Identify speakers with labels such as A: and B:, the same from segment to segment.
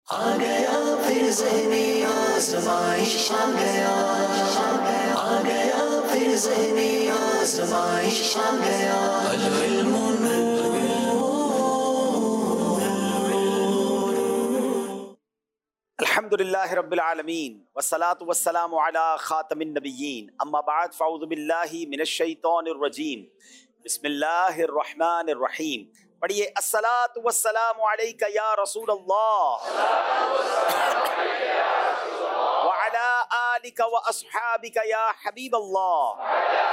A: آ گیا پھر ذہنی آزمائش آ گیا، آ گیا پھر ذہنی آزمائش آ گیا، العلم
B: الحمدللہ رب العالمین والصلاة والسلام علی خاتم النبیین، اما بعد فاعوذ باللہ من الشیطان الرجیم، بسم اللہ الرحمن الرحیم۔ پڑھیے الصلاة والسلام علیک یا رسول اللہ وعلی آلک واصحابک یا حبیب اللہ،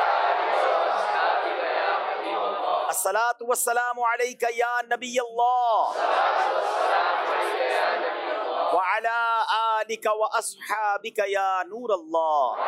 B: الصلاة والسلام علیک یا نبی اللہ وعلی آلک واصحابک یا نور اللہ۔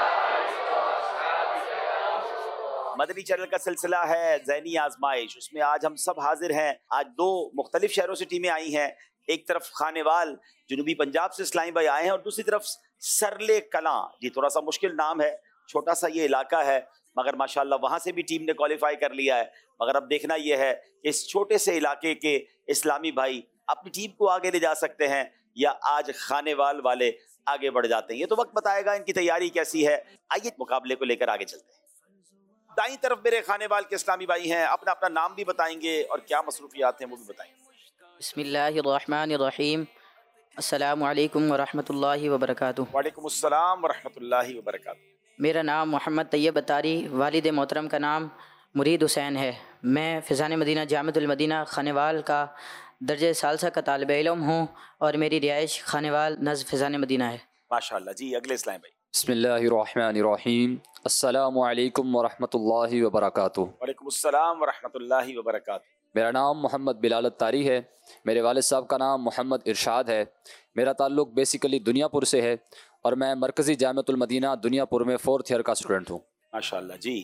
B: مدنی چینل کا سلسلہ ہے ذہنی آزمائش، اس میں آج ہم سب حاضر ہیں۔ آج دو مختلف شہروں سے ٹیمیں آئی ہیں، ایک طرف خانیوال جنوبی پنجاب سے اسلامی بھائی آئے ہیں، اور دوسری طرف سرلے کلاں، جی تھوڑا سا مشکل نام ہے، چھوٹا سا یہ علاقہ ہے، مگر ماشاءاللہ وہاں سے بھی ٹیم نے کوالیفائی کر لیا ہے۔ مگر اب دیکھنا یہ ہے کہ اس چھوٹے سے علاقے کے اسلامی بھائی اپنی ٹیم کو آگے لے جا سکتے ہیں یا آج خانیوال والے آگے بڑھ جاتے ہیں، یہ تو وقت بتائے گا ان کی تیاری کیسی ہے۔ آئیے مقابلے کو لے کر آگے چلتے ہیں۔ دائیں طرف میرے خانیوال کے اسلامی بھائی ہیں، اپنا اپنا نام بھی بتائیں گے اور کیا مصروفیات ہیں وہ بھی بتائیں گے۔
C: بسم اللہ الرحمن الرحیم، السلام علیکم ورحمۃ اللہ وبرکاتہ۔
B: وعلیکم السلام ورحمۃ اللہ وبرکاتہ۔
C: میرا نام محمد طیب اتاری، والد محترم کا نام مرید حسین ہے۔ میں فیضان مدینہ جامعۃ المدینہ خانیوال کا درجہ ثالثہ کا طالب علم ہوں اور میری رہائش خانیوال نزد فیضان مدینہ ہے۔
B: ماشاءاللہ جی، اگلے اسلامی بھائی۔
D: بسم اللہ الرحمن الرحیم، السلام علیکم ورحمۃ اللہ وبرکاتہ۔
B: وعلیکم السلام ورحمۃ اللہ وبرکاتہ۔
D: میرا نام محمد بلال اتاری ہے، میرے والد صاحب کا نام محمد ارشاد ہے۔ میرا تعلق بیسیکلی دنیا پور سے ہے اور میں مرکزی جامعۃ المدینہ دنیا پور میں 4th ایئر کا اسٹوڈنٹ ہوں۔
B: ماشاءاللہ جی۔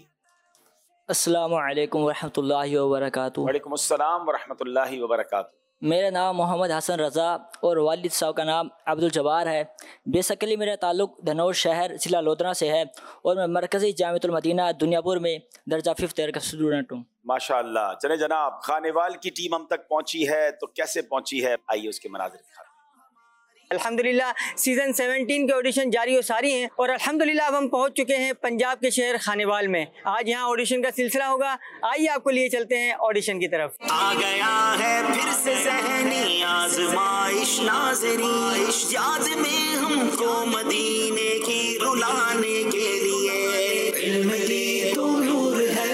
E: السلام علیکم ورحمۃ اللہ وبرکاتہ۔
B: وعلیکم السلام ورحمۃ اللہ وبرکاتہ۔
E: میرا نام محمد حسن رضا اور والد صاحب کا نام عبد الجبار ہے۔ بیسیکلی میرا تعلق دھنور شہر ضلع لودھنا سے ہے اور میں مرکزی جامعۃ المدینہ دنیا پور میں درجہ 5th ایئر کا اسٹوڈنٹ ہوں۔
B: ماشاءاللہ۔ چلے جناب، خانیوال کی ٹیم ہم تک پہنچی ہے تو کیسے پہنچی ہے، آئیے اس کے مناظر دکھا۔
F: الحمدللہ سیزن 17 کے آڈیشن جاری و ساری ہیں اور الحمدللہ اب ہم پہنچ چکے ہیں پنجاب کے شہر خانیوال میں۔ آج یہاں آڈیشن کا سلسلہ ہوگا، آئیے آپ کو لیے چلتے ہیں آڈیشن کی طرف۔
A: آ گیا ہے پھر سے ذہنی آزمائش، ناظرین یاد میں ہم کو مدینے کی رلانے کے لیے، علم لی تو نور ہے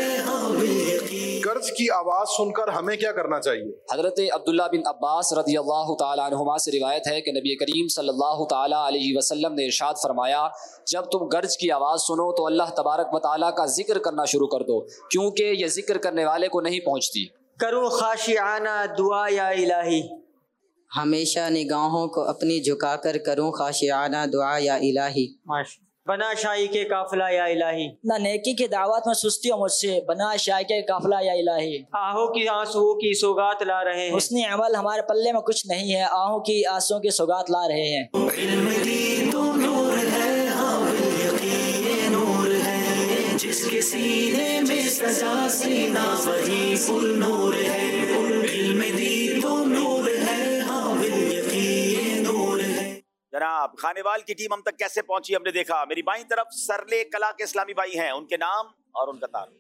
G: گرج کی آواز سن کر ہمیں کیا کرنا چاہیے؟
D: حضرت عبداللہ بن عباس رضی اللہ تعالیٰ عنہما سے روایت ہے کہ نبی کریم صلی اللہ تعالیٰ علیہ وسلم نے ارشاد فرمایا، جب تم گرج کی آواز سنو تو اللہ تبارک و تعالیٰ کا ذکر کرنا شروع کر دو، کیونکہ یہ ذکر کرنے والے کو نہیں پہنچتی۔
F: کروں خاشعانہ دعا یا الہی،
C: ہمیشہ نگاہوں کو اپنی جھکا کر کروں خاشعانہ دعا یا الہی۔
F: بنا شاہی کے قافلہ یا الہی،
E: نہ نیکی کی دعوت میں سستی ہو مجھ سے، بنا شاہ کے قافلہ یا الہی۔
F: آہوں کی آنسوؤں کی سوگات لا رہے ہیں،
E: حسن عمل ہمارے پلے میں کچھ نہیں ہے، آہوں کی آنسوں کی سوگات لا رہے ہیں۔
A: علم لی تو نور ہے، ہاں یقین نور ہے، جس کے سینے میں سجا سینہ وہی فل نور ہے، علم لی تو نور ہے، ہاں یقین نور ہے۔
B: جناب، خانیوال کی ٹیم ہم تک کیسے پہنچی ہم نے دیکھا۔ میری بائیں طرف سرلے کلا کے اسلامی بھائی ہیں، ان کے نام اور ان کا تعارف۔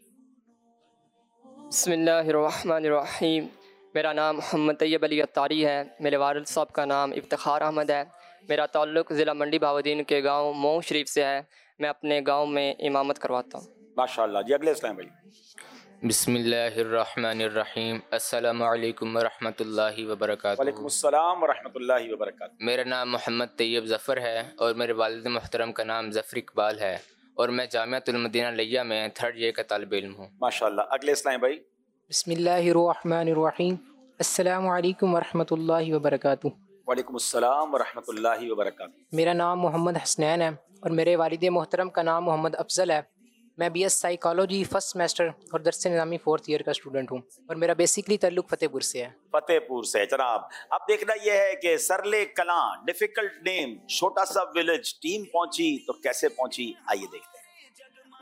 H: بسم اللہ الرحمن الرحیم، میرا نام محمد طیب علی اتاری ہے، میرے والد صاحب کا نام افتخار احمد ہے۔ میرا تعلق ضلع منڈی بہاؤالدین کے گاؤں مئو شریف سے ہے، میں اپنے گاؤں میں امامت کرواتا ہوں۔
B: ماشاءاللہ جی، اگلے اسلام بھائی۔
I: بسم اللہ الرحمن الرحیم، السلام علیکم ورحمۃ اللہ وبرکاتہ۔
B: وعلیکم السلام ورحمۃ اللہ وبرکاتہ۔
I: میرا نام محمد طیب ظفر ہے اور میرے والد محترم کا نام ظفر اقبال ہے اور میں جامعۃ المدینہ لیہ میں 3rd ایئر کا طالب علم ہوں۔
B: ماشاءاللہ، اگلے اسلام بھائی۔
J: بسم اللہ الرحمن الرحیم، السلام علیکم ورحمۃ اللہ وبرکاتہ۔
B: وعلیکم السلام ورحمۃ اللہ وبرکاتہ۔
J: میرا نام محمد حسنین ہے اور میرے والد محترم کا نام محمد افضل ہے۔ میں B S psychology 1st semester اور درس نظامی 4th ایئر کا اسٹوڈنٹ ہوں اور میرا بیسیکلی تعلق فتح پور سے ہے۔
B: فتح پور سے جناب۔ اب دیکھنا یہ ہے کہ سرلے کلاں، ڈیفیکلٹ نیم، چھوٹا سا ولیج، ٹیم پہنچی تو کیسے پہنچی، آئیے دیکھتے ہیں۔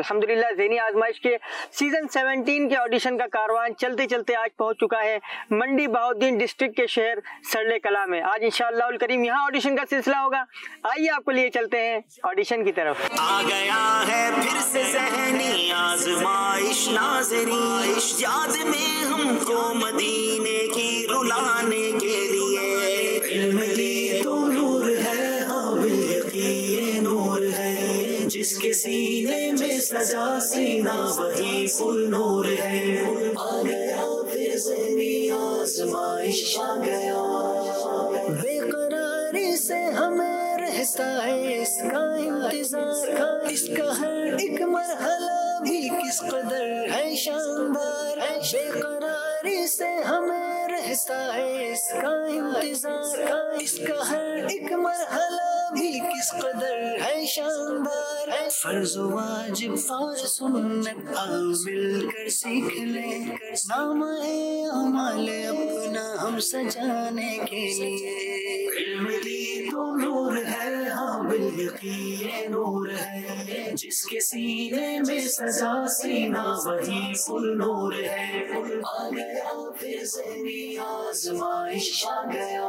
F: الحمدللہ ذہنی آزمائش کے سیزن 17 کے آڈیشن کا کاروان چلتے چلتے آج پہنچ چکا ہے منڈی بہاؤالدین ڈسٹرکٹ کے شہر سرلے کلا میں۔ آج انشاءاللہ الکریم یہاں آڈیشن کا سلسلہ ہوگا۔ آئیے آپ کو لیے چلتے ہیں آڈیشن کی طرف۔
A: آ گیا ہے پھر سے ذہنی آزمائش ناظرین، یاد میں ہم کو مدینے کی رلانے کے لیے، علم دی تو نور ہے، ہاں بالیقین نور ہے، جس کے سینے میں سجا سینہ وہی فل نور ہے۔ آ گیا پھر ذہنی آزمائش، آ گیا بے قراری سے ہمیں رہتا ہے اس کا انتظار، اس کا ہر ایک مرحلہ بھی کس قدر ہے شاندار، بے قراری سے ہمیں رہتا ہے اس کا انتظار، اس کا ہر ایک مرحلہ بھی کس قدر ہے شاندار، فرض و واجب اور سنت آؤ مل کر سیکھ لیں، نام ہے اعمال اپنا ہم سجانے کے لیے، علم دی تو نور ہے، ہاں بالیقین نور ہے، جس کے سینے میں سجا سینہ وہی فل نور ہے۔ آ گیا پھر ذہنی آزمائش، آ گیا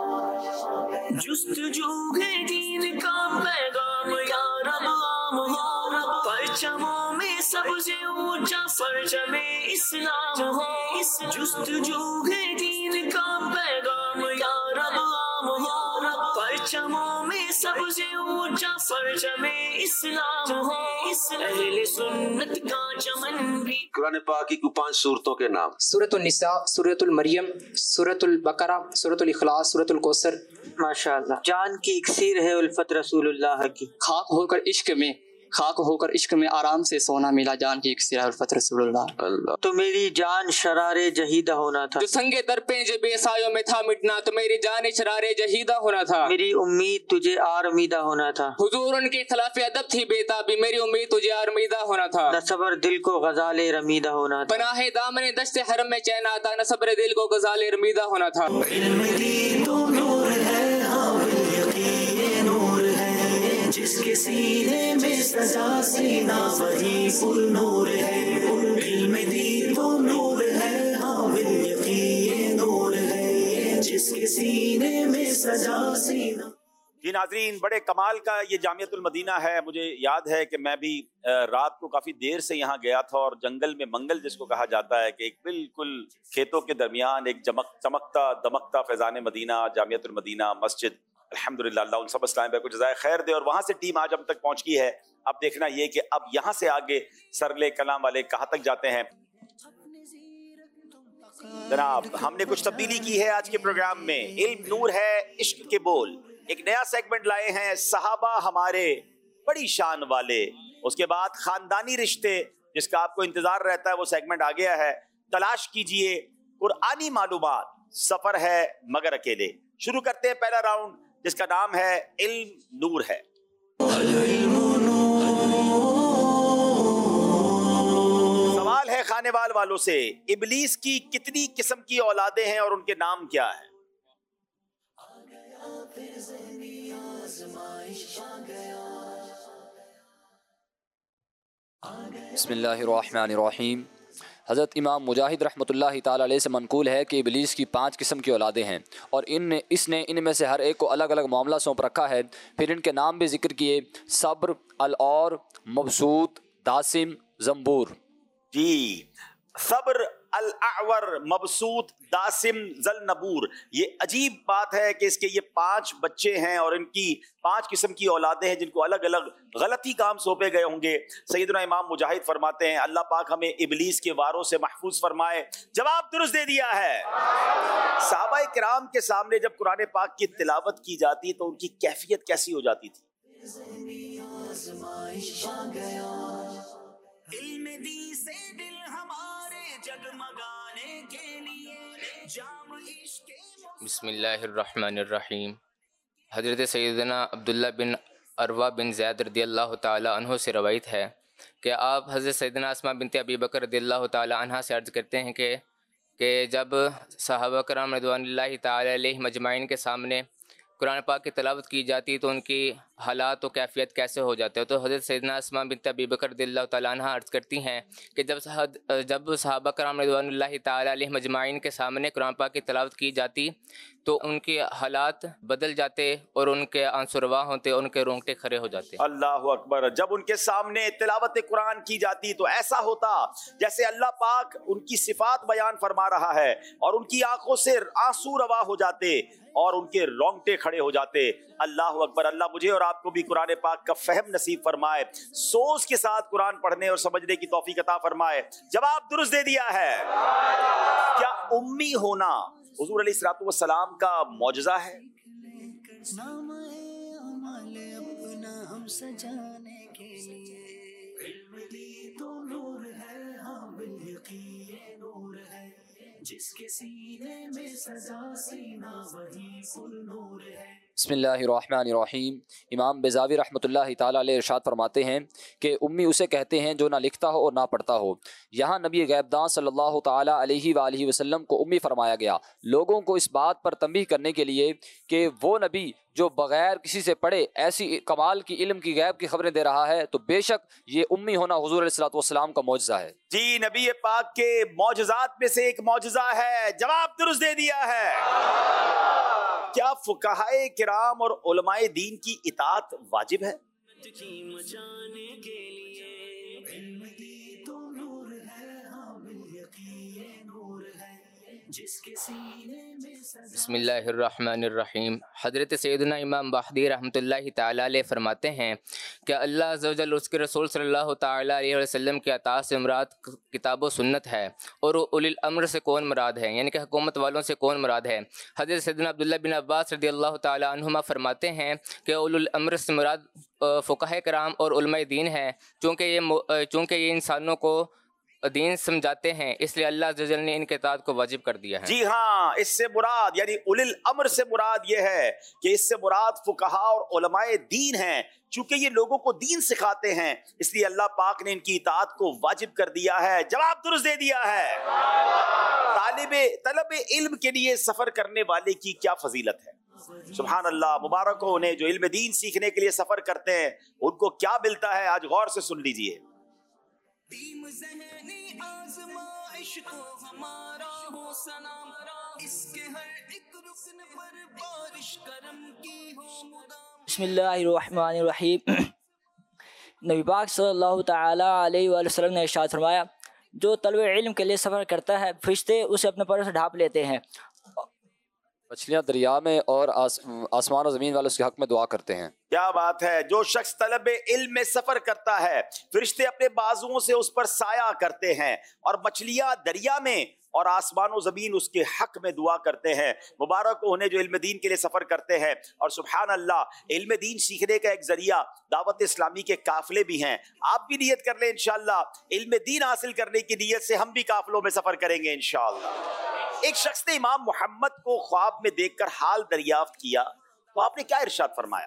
A: جستجو ہے دین کا پیغام یا رب عام ہو، پرچموں میں سب سے اونچا پرچم اسلام ہو، جستجو ہے دین کا پیغام یا رب عام ہو، پرچموں میں سب سے اونچا پرچم اسلام ہو، اہل سنت کا چمن بھی۔
K: قرآن پاک کی 5 صورتوں کے نام۔
J: سورۃ النساء، سورۃ المریم، سورۃ البقرہ، سورۃ الاخلاص، سورۃ الکوثر۔
F: ماشاءاللہ، جان کی اکسیر ہے الفت رسول اللہ کی،
L: خاک ہو کر عشق میں آرام سے سونا ملا، جان کی اکسیر ہے الفت رسول اللہ۔
F: تو میری جان شرار جہیدہ ہونا تھا،
L: جو سنگ در پہ جب سایوں میں تھا مٹنا، تو میری جان شرار جہیدہ ہونا تھا،
F: میری امید تجھے آرمیدہ ہونا تھا،
L: حضور ان کے خلاف ادب تھی بےتابی، میری امید تجھے آرمیدہ ہونا تھا،
F: نہ صبر دل کو غزال رمیدہ ہونا تھا،
L: پناہ دامن دشت حرم میں چین آتا، نہ صبر دل کو غزال رمیدہ ہونا تھا۔
A: علم دی تو نور ہے، ہاں بالیقین نور ہے، جس کے سینے میں سجا سینہ وہی فل نور ہے، علم دی تو نور ہے، ہاں بالیقین نور ہے، جس کے سینے میں سجا سینہ۔
B: جی ناظرین، بڑے کمال کا یہ جامعۃ المدینہ ہے۔ مجھے یاد ہے کہ میں بھی رات کو کافی دیر سے یہاں گیا تھا، اور جنگل میں منگل جس کو کہا جاتا ہے کہ ایک بالکل کھیتوں کے درمیان ایک چمکتا دمکتا فیضان مدینہ جامعۃ المدینہ مسجد، الحمدللہ اللہ ان سب اسلام کو جزائے خیر دے، اور وہاں سے ٹیم آج ہم تک پہنچ گئی ہے۔ اب دیکھنا یہ کہ اب یہاں سے آگے سرلے کلام والے کہاں تک جاتے ہیں۔ جناب، ہم نے کچھ تبدیلی کی ہے آج کے پروگرام میں۔ علم نور ہے، عشق کے بول، ایک نیا سیگمنٹ لائے ہیں، صحابہ ہمارے بڑی شان والے، اس کے بعد خاندانی رشتے جس کا آپ کو انتظار رہتا ہے وہ سیگمنٹ آ گیا ہے، تلاش کیجئے قرآنی معلومات، سفر ہے مگر اکیلے۔ شروع کرتے ہیں پہلا راؤنڈ جس کا نام ہے علم نور ہے۔ سوال ہے خانے والوں سے، ابلیس کی کتنی قسم کی اولادیں ہیں اور ان کے نام کیا ہیں؟
D: بسم اللہ الرحمن الرحیم۔ حضرت امام مجاہد رحمۃ اللہ تعالیٰ علیہ سے منقول ہے کہ ابلیس کی 5 قسم کی اولادیں ہیں، اور اس نے ان میں سے ہر ایک کو الگ الگ معاملہ سونپ رکھا ہے۔ پھر ان کے نام بھی ذکر کیے، صبر، العور، مبسوط، داسم، زنبور۔
B: جی، صبر، الاعور، مبسوط، داسم، ذلنبور۔ یہ عجیب بات ہے کہ اس کے یہ 5 بچے ہیں اور ان کی 5 قسم کی اولادیں ہیں جن کو الگ الگ غلطی کام سونپے گئے ہوں گے۔ سیدنا امام مجاہد فرماتے ہیں اللہ پاک ہمیں ابلیس کے واروں سے محفوظ فرمائے۔ جواب درست دے دیا ہے۔ صحابہ کرام کے سامنے جب قرآن پاک کی تلاوت کی جاتی تو ان کی کیفیت کیسی ہو جاتی تھی؟
A: علم دی سے دل ہمارے جگمگانے کے لیے جام عشق۔
I: بسم اللہ الرحمن الرحیم۔ حضرت سیدنا عبداللہ بن عروہ بن زید رضی اللہ تعالیٰ عنہ سے روایت ہے کہ آپ حضرت سیدنا اسماء بنت ابی بکر رضی اللہ تعالیٰ عنہ سے عرض کرتے ہیں کہ جب صحابہ کرام رضوان اللہ تعالیٰ علیہ مجمعین کے سامنے قرآن پاک کی تلاوت کی جاتی تو ان کی حالات و کیفیت کیسے ہو جاتے ہیں. تو حضرت سیدنا اسماء بنت ابی بکر رضی اللہ تعالیٰ عنہ عرض کرتی ہیں کہ جب صحابہ کرام رضوان اللہ تعالیٰ علیہم اجمعین کے سامنے قرآن پاک کی تلاوت کی جاتی تو ان کے حالات بدل جاتے اور ان کے آنسو روا ہوتے، ان کے رونگٹے کھڑے ہو جاتے.
B: اللہ اکبر. جب ان کے سامنے تلاوت قرآن کی جاتی تو ایسا ہوتا جیسے اللہ پاک ان کی صفات بیان فرما رہا ہے اور ان کی آنکھوں سے آنسو روا ہو جاتے اور ان کے رونگٹے کھڑے ہو جاتے. اللہ اکبر. اللہ مجھے اور آپ کو بھی قرآن پاک کا فہم نصیب فرمائے، سوچ کے ساتھ قرآن پڑھنے اور سمجھنے کی توفیق عطا فرمائے. جواب درست دے دیا ہے. کیا امی ہونا حضور علیہ الصلوۃ والسلام کا معجزہ ہے؟
A: ہم سجانے کے لیے علم دی تو نور ہے، ہم یقین نور ہے، جس کے سینے میں سجا سینہ وہی فل نور ہے.
D: بسم اللہ الرحمن الرحیم. امام بیضاوی رحمۃ اللہ تعالیٰ علیہ ارشاد فرماتے ہیں کہ امی اسے کہتے ہیں جو نہ لکھتا ہو اور نہ پڑھتا ہو. یہاں نبی غیب داں صلی اللہ تعالیٰ علیہ وآلہ وسلم کو امی فرمایا گیا، لوگوں کو اس بات پر تنبیہ کرنے کے لیے کہ وہ نبی جو بغیر کسی سے پڑھے ایسی کمال کی علم کی غیب کی خبریں دے رہا ہے تو بے شک یہ امی ہونا حضور علیہ الصلوۃ والسلام کا معجزہ ہے.
B: جی نبی پاک کے معجزات میں سے ایک معجزہ ہے. جواب درست دے دیا ہے. کیا فقہائے کرام اور علماء دین کی اطاعت واجب ہے؟
A: مچانے کے لیے علم دی تو نور ہے، ہم یقین نور ہے، جس کے سینے میں
I: بسم اللہ الرحمن الرحیم. حضرت سیدنا امام باقری رحمۃ اللہ تعالیٰ علیہ فرماتے ہیں کہ اللہ عز و جل اس کے رسول صلی اللہ تعالیٰ علیہ وسلم کی اطاعت سے مراد کتاب و سنت ہے، اور اولی الامر سے کون مراد ہے، یعنی کہ حکومت والوں سے کون مراد ہے. حضرت سیدنا عبداللہ بن عباس رضی اللہ تعالیٰ عنہما فرماتے ہیں کہ اولی الامر سے مراد فقہائے کرام اور علماء دین ہے، چونکہ یہ انسانوں کو دین سمجھاتے ہیں، اس لیے اللہ عز و جل نے ان کے اطاعت کو واجب کر دیا ہے.
B: جی ہاں، اس سے مراد یعنی اولی الامر سے مراد یہ ہے کہ اس سے مراد فقہا اور علماء دین ہیں، چونکہ یہ لوگوں کو دین سکھاتے ہیں، اس لیے اللہ پاک نے ان کی اطاعت کو واجب کر دیا ہے. جواب درست دے دیا ہے. طلب علم کے لیے سفر کرنے والے کی کیا فضیلت ہے؟ سبحان اللہ. مبارک ہو انہیں جو علم دین سیکھنے کے لیے سفر کرتے ہیں، ان کو کیا ملتا ہے آج غور سے سن لیجئے.
A: ذہنی آزمائش کو ہمارا ہو سلام، اس کے ہر ایک رکن پر بارش کرم کی ہو مدام.
E: بسم اللہ الرحمن الرحیم. نبی پاک صلی اللہ تعالیٰ علیہ وآلہ وسلم نے ارشاد فرمایا، جو طلب علم کے لیے سفر کرتا ہے فرشتے اسے اپنے پروں سے ڈھانپ لیتے ہیں.
D: مچھلیاں دریا میں اور آسمان و زمین والے اس کے حق میں دعا کرتے ہیں.
B: کیا بات ہے. جو شخص طلب علم میں سفر کرتا ہے فرشتے اپنے بازوؤں سے اس پر سایہ کرتے ہیں، اور مچھلیاں دریا میں اور آسمان و زمین اس کے حق میں دعا کرتے ہیں. مبارک انہیں جو علم دین کے لیے سفر کرتے ہیں. اور سبحان اللہ، علم دین سیکھنے کا ایک ذریعہ دعوت اسلامی کے قافلے بھی ہیں. آپ بھی نیت کر لیں انشاءاللہ، علم دین حاصل کرنے کی نیت سے ہم بھی قافلوں میں سفر کریں گے انشاءاللہ. ایک شخص نے امام محمد کو خواب میں دیکھ کر حال دریافت کیا تو آپ نے کیا ارشاد فرمایا؟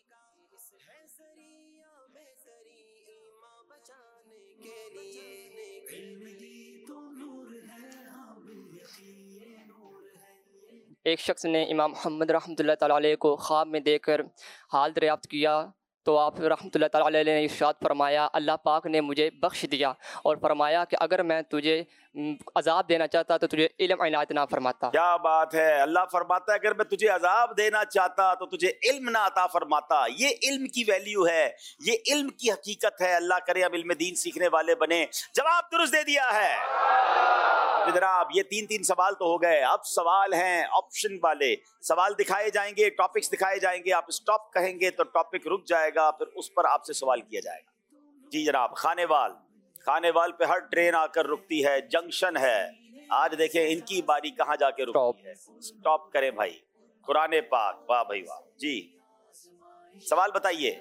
H: ایک شخص نے امام محمد رحمۃ اللہ تعالیٰ علیہ کو خواب میں دیکھ کر حال دریافت کیا تو آپ رحمۃ اللہ تعالیٰ علیہ نے ارشاد فرمایا، اللہ پاک نے مجھے بخش دیا اور فرمایا کہ اگر میں تجھے عذاب دینا چاہتا تو تجھے علم عنایت نہ فرماتا.
B: کیا بات ہے. اللہ فرماتا ہے اگر میں تجھے عذاب دینا چاہتا تو تجھے علم نہ عطا فرماتا. یہ علم کی ویلیو ہے، یہ علم کی حقیقت ہے. اللہ کرے ہم علم دین سیکھنے والے بنے. جواب درست دے دیا ہے. جناب یہ تین سوال تو ہو گئے. اب سوال ہیں آپشن والے. سوال دکھائے جائیں گے، ٹاپکس دکھائے جائیں گے، آپ اسٹاپ کہیں گے تو ٹاپک رک جائے گا، پھر اس پر آپ سے سوال کیا جائے گا. جی جناب، خانے وال پہ ہر ٹرین آ کر رکتی ہے، جنکشن ہے. آج دیکھیں ان کی باری کہاں جا کے رکتی ہے. اسٹاپ کریں بھائی. قرآن پاک. واہ بھائی واہ. جی سوال بتائیے.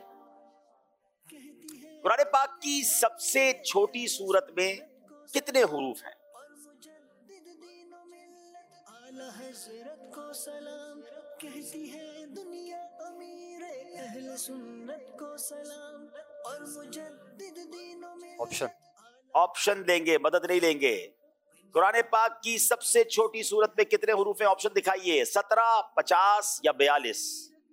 B: قرآن پاک کی سب سے چھوٹی سورت میں کتنے حروف ہیں؟
A: حضرت کو سلام کہتی ہے دنیا، امیر اہل سنت کو سلام، اور مجدد دینوں میں.
B: آپشن لیں گے، مدد نہیں لیں گے. قرآن پاک کی سب سے چھوٹی سورت میں کتنے حروف ہیں؟ آپشن دکھائیے. 17، 50 یا 42؟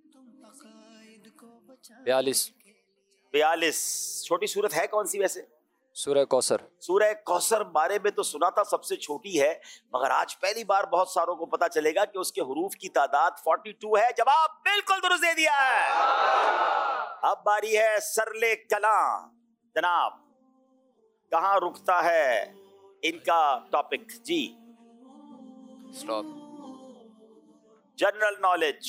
D: 42
B: 42 چھوٹی سورت ہے کون سی ویسے؟
D: سورہ کوثر.
B: سورہ کوثر بارے میں تو سنا تھا سب سے چھوٹی ہے، مگر آج پہلی بار بہت ساروں کو پتا چلے گا کہ اس کے حروف کی تعداد 42 ہے. جواب بالکل درست دے دیا ہے. اب باری ہے سرلے کلاں. جناب کہاں رکتا ہے ان کا ٹاپک؟ جی
I: اسٹاپ.
B: General knowledge.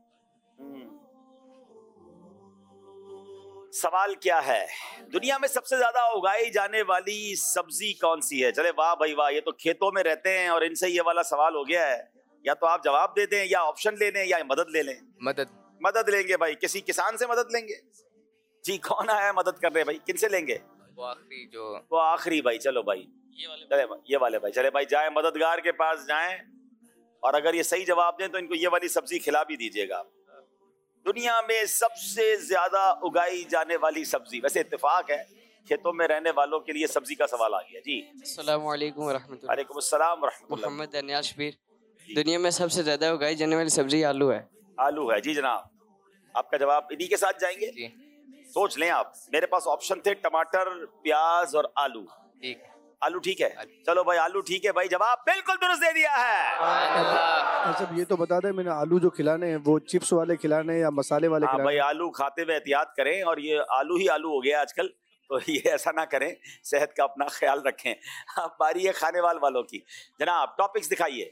B: سوال کیا ہے؟ دنیا میں سب سے زیادہ اگائی جانے والی سبزی کون سی ہے؟ چلے واہ بھائی واہ، یہ تو کھیتوں میں رہتے ہیں اور ان سے یہ والا سوال ہو گیا ہے. یا تو آپ جواب دے دیں یا آپشن لے لیں یا مدد لے لیں. مدد لیں گے بھائی، کسی کسان سے مدد لیں گے. جی کون آیا ہے مدد کر رہے بھائی؟ کن سے لیں گے؟ وہ آخری بھائی. چلو بھائی چلے یہ والے بھائی، چلے بھائی جائیں مددگار کے پاس جائیں، اور اگر یہ صحیح جواب دیں تو ان کو یہ والی سبزی کھلا بھی دیجیے گا. دنیا میں سب سے زیادہ اگائی جانے والی سبزی، ویسے اتفاق ہے کھیتوں میں رہنے والوں کے لیے سبزی کا سوال آ گیا. جی
M: السلام علیکم ورحمۃ اللہ.
B: وعلیکم السلام ورحمۃ اللہ.
M: محمد انیال شبیر. دنیا میں سب سے زیادہ اگائی جانے والی سبزی آلو ہے.
B: آلو ہے. جی جناب آپ کا جواب انہی کے ساتھ جائیں گے؟
I: جی
B: سوچ لیں آپ. میرے پاس آپشن تھے ٹماٹر، پیاز اور آلو.
I: ٹھیک.
B: آلو ٹھیک ہے. چلو بھائی آلو ٹھیک ہے بھائی، جواب بالکل درست دے دیا ہے.
N: سب یہ تو بتا دیں میں نے آلو جو کھلانے ہیں وہ چپس والے کھلانے ہیں یا مسالے والے کھلانے؟
B: بھائی آلو کھاتے ہوئے احتیاط کریں، اور یہ آلو ہی آلو ہو گیا آج کل، تو یہ ایسا نہ کریں، صحت کا اپنا خیال رکھیں. اب باری ہے کھانے وال والوں کی. جناب ٹاپکس دکھائیے.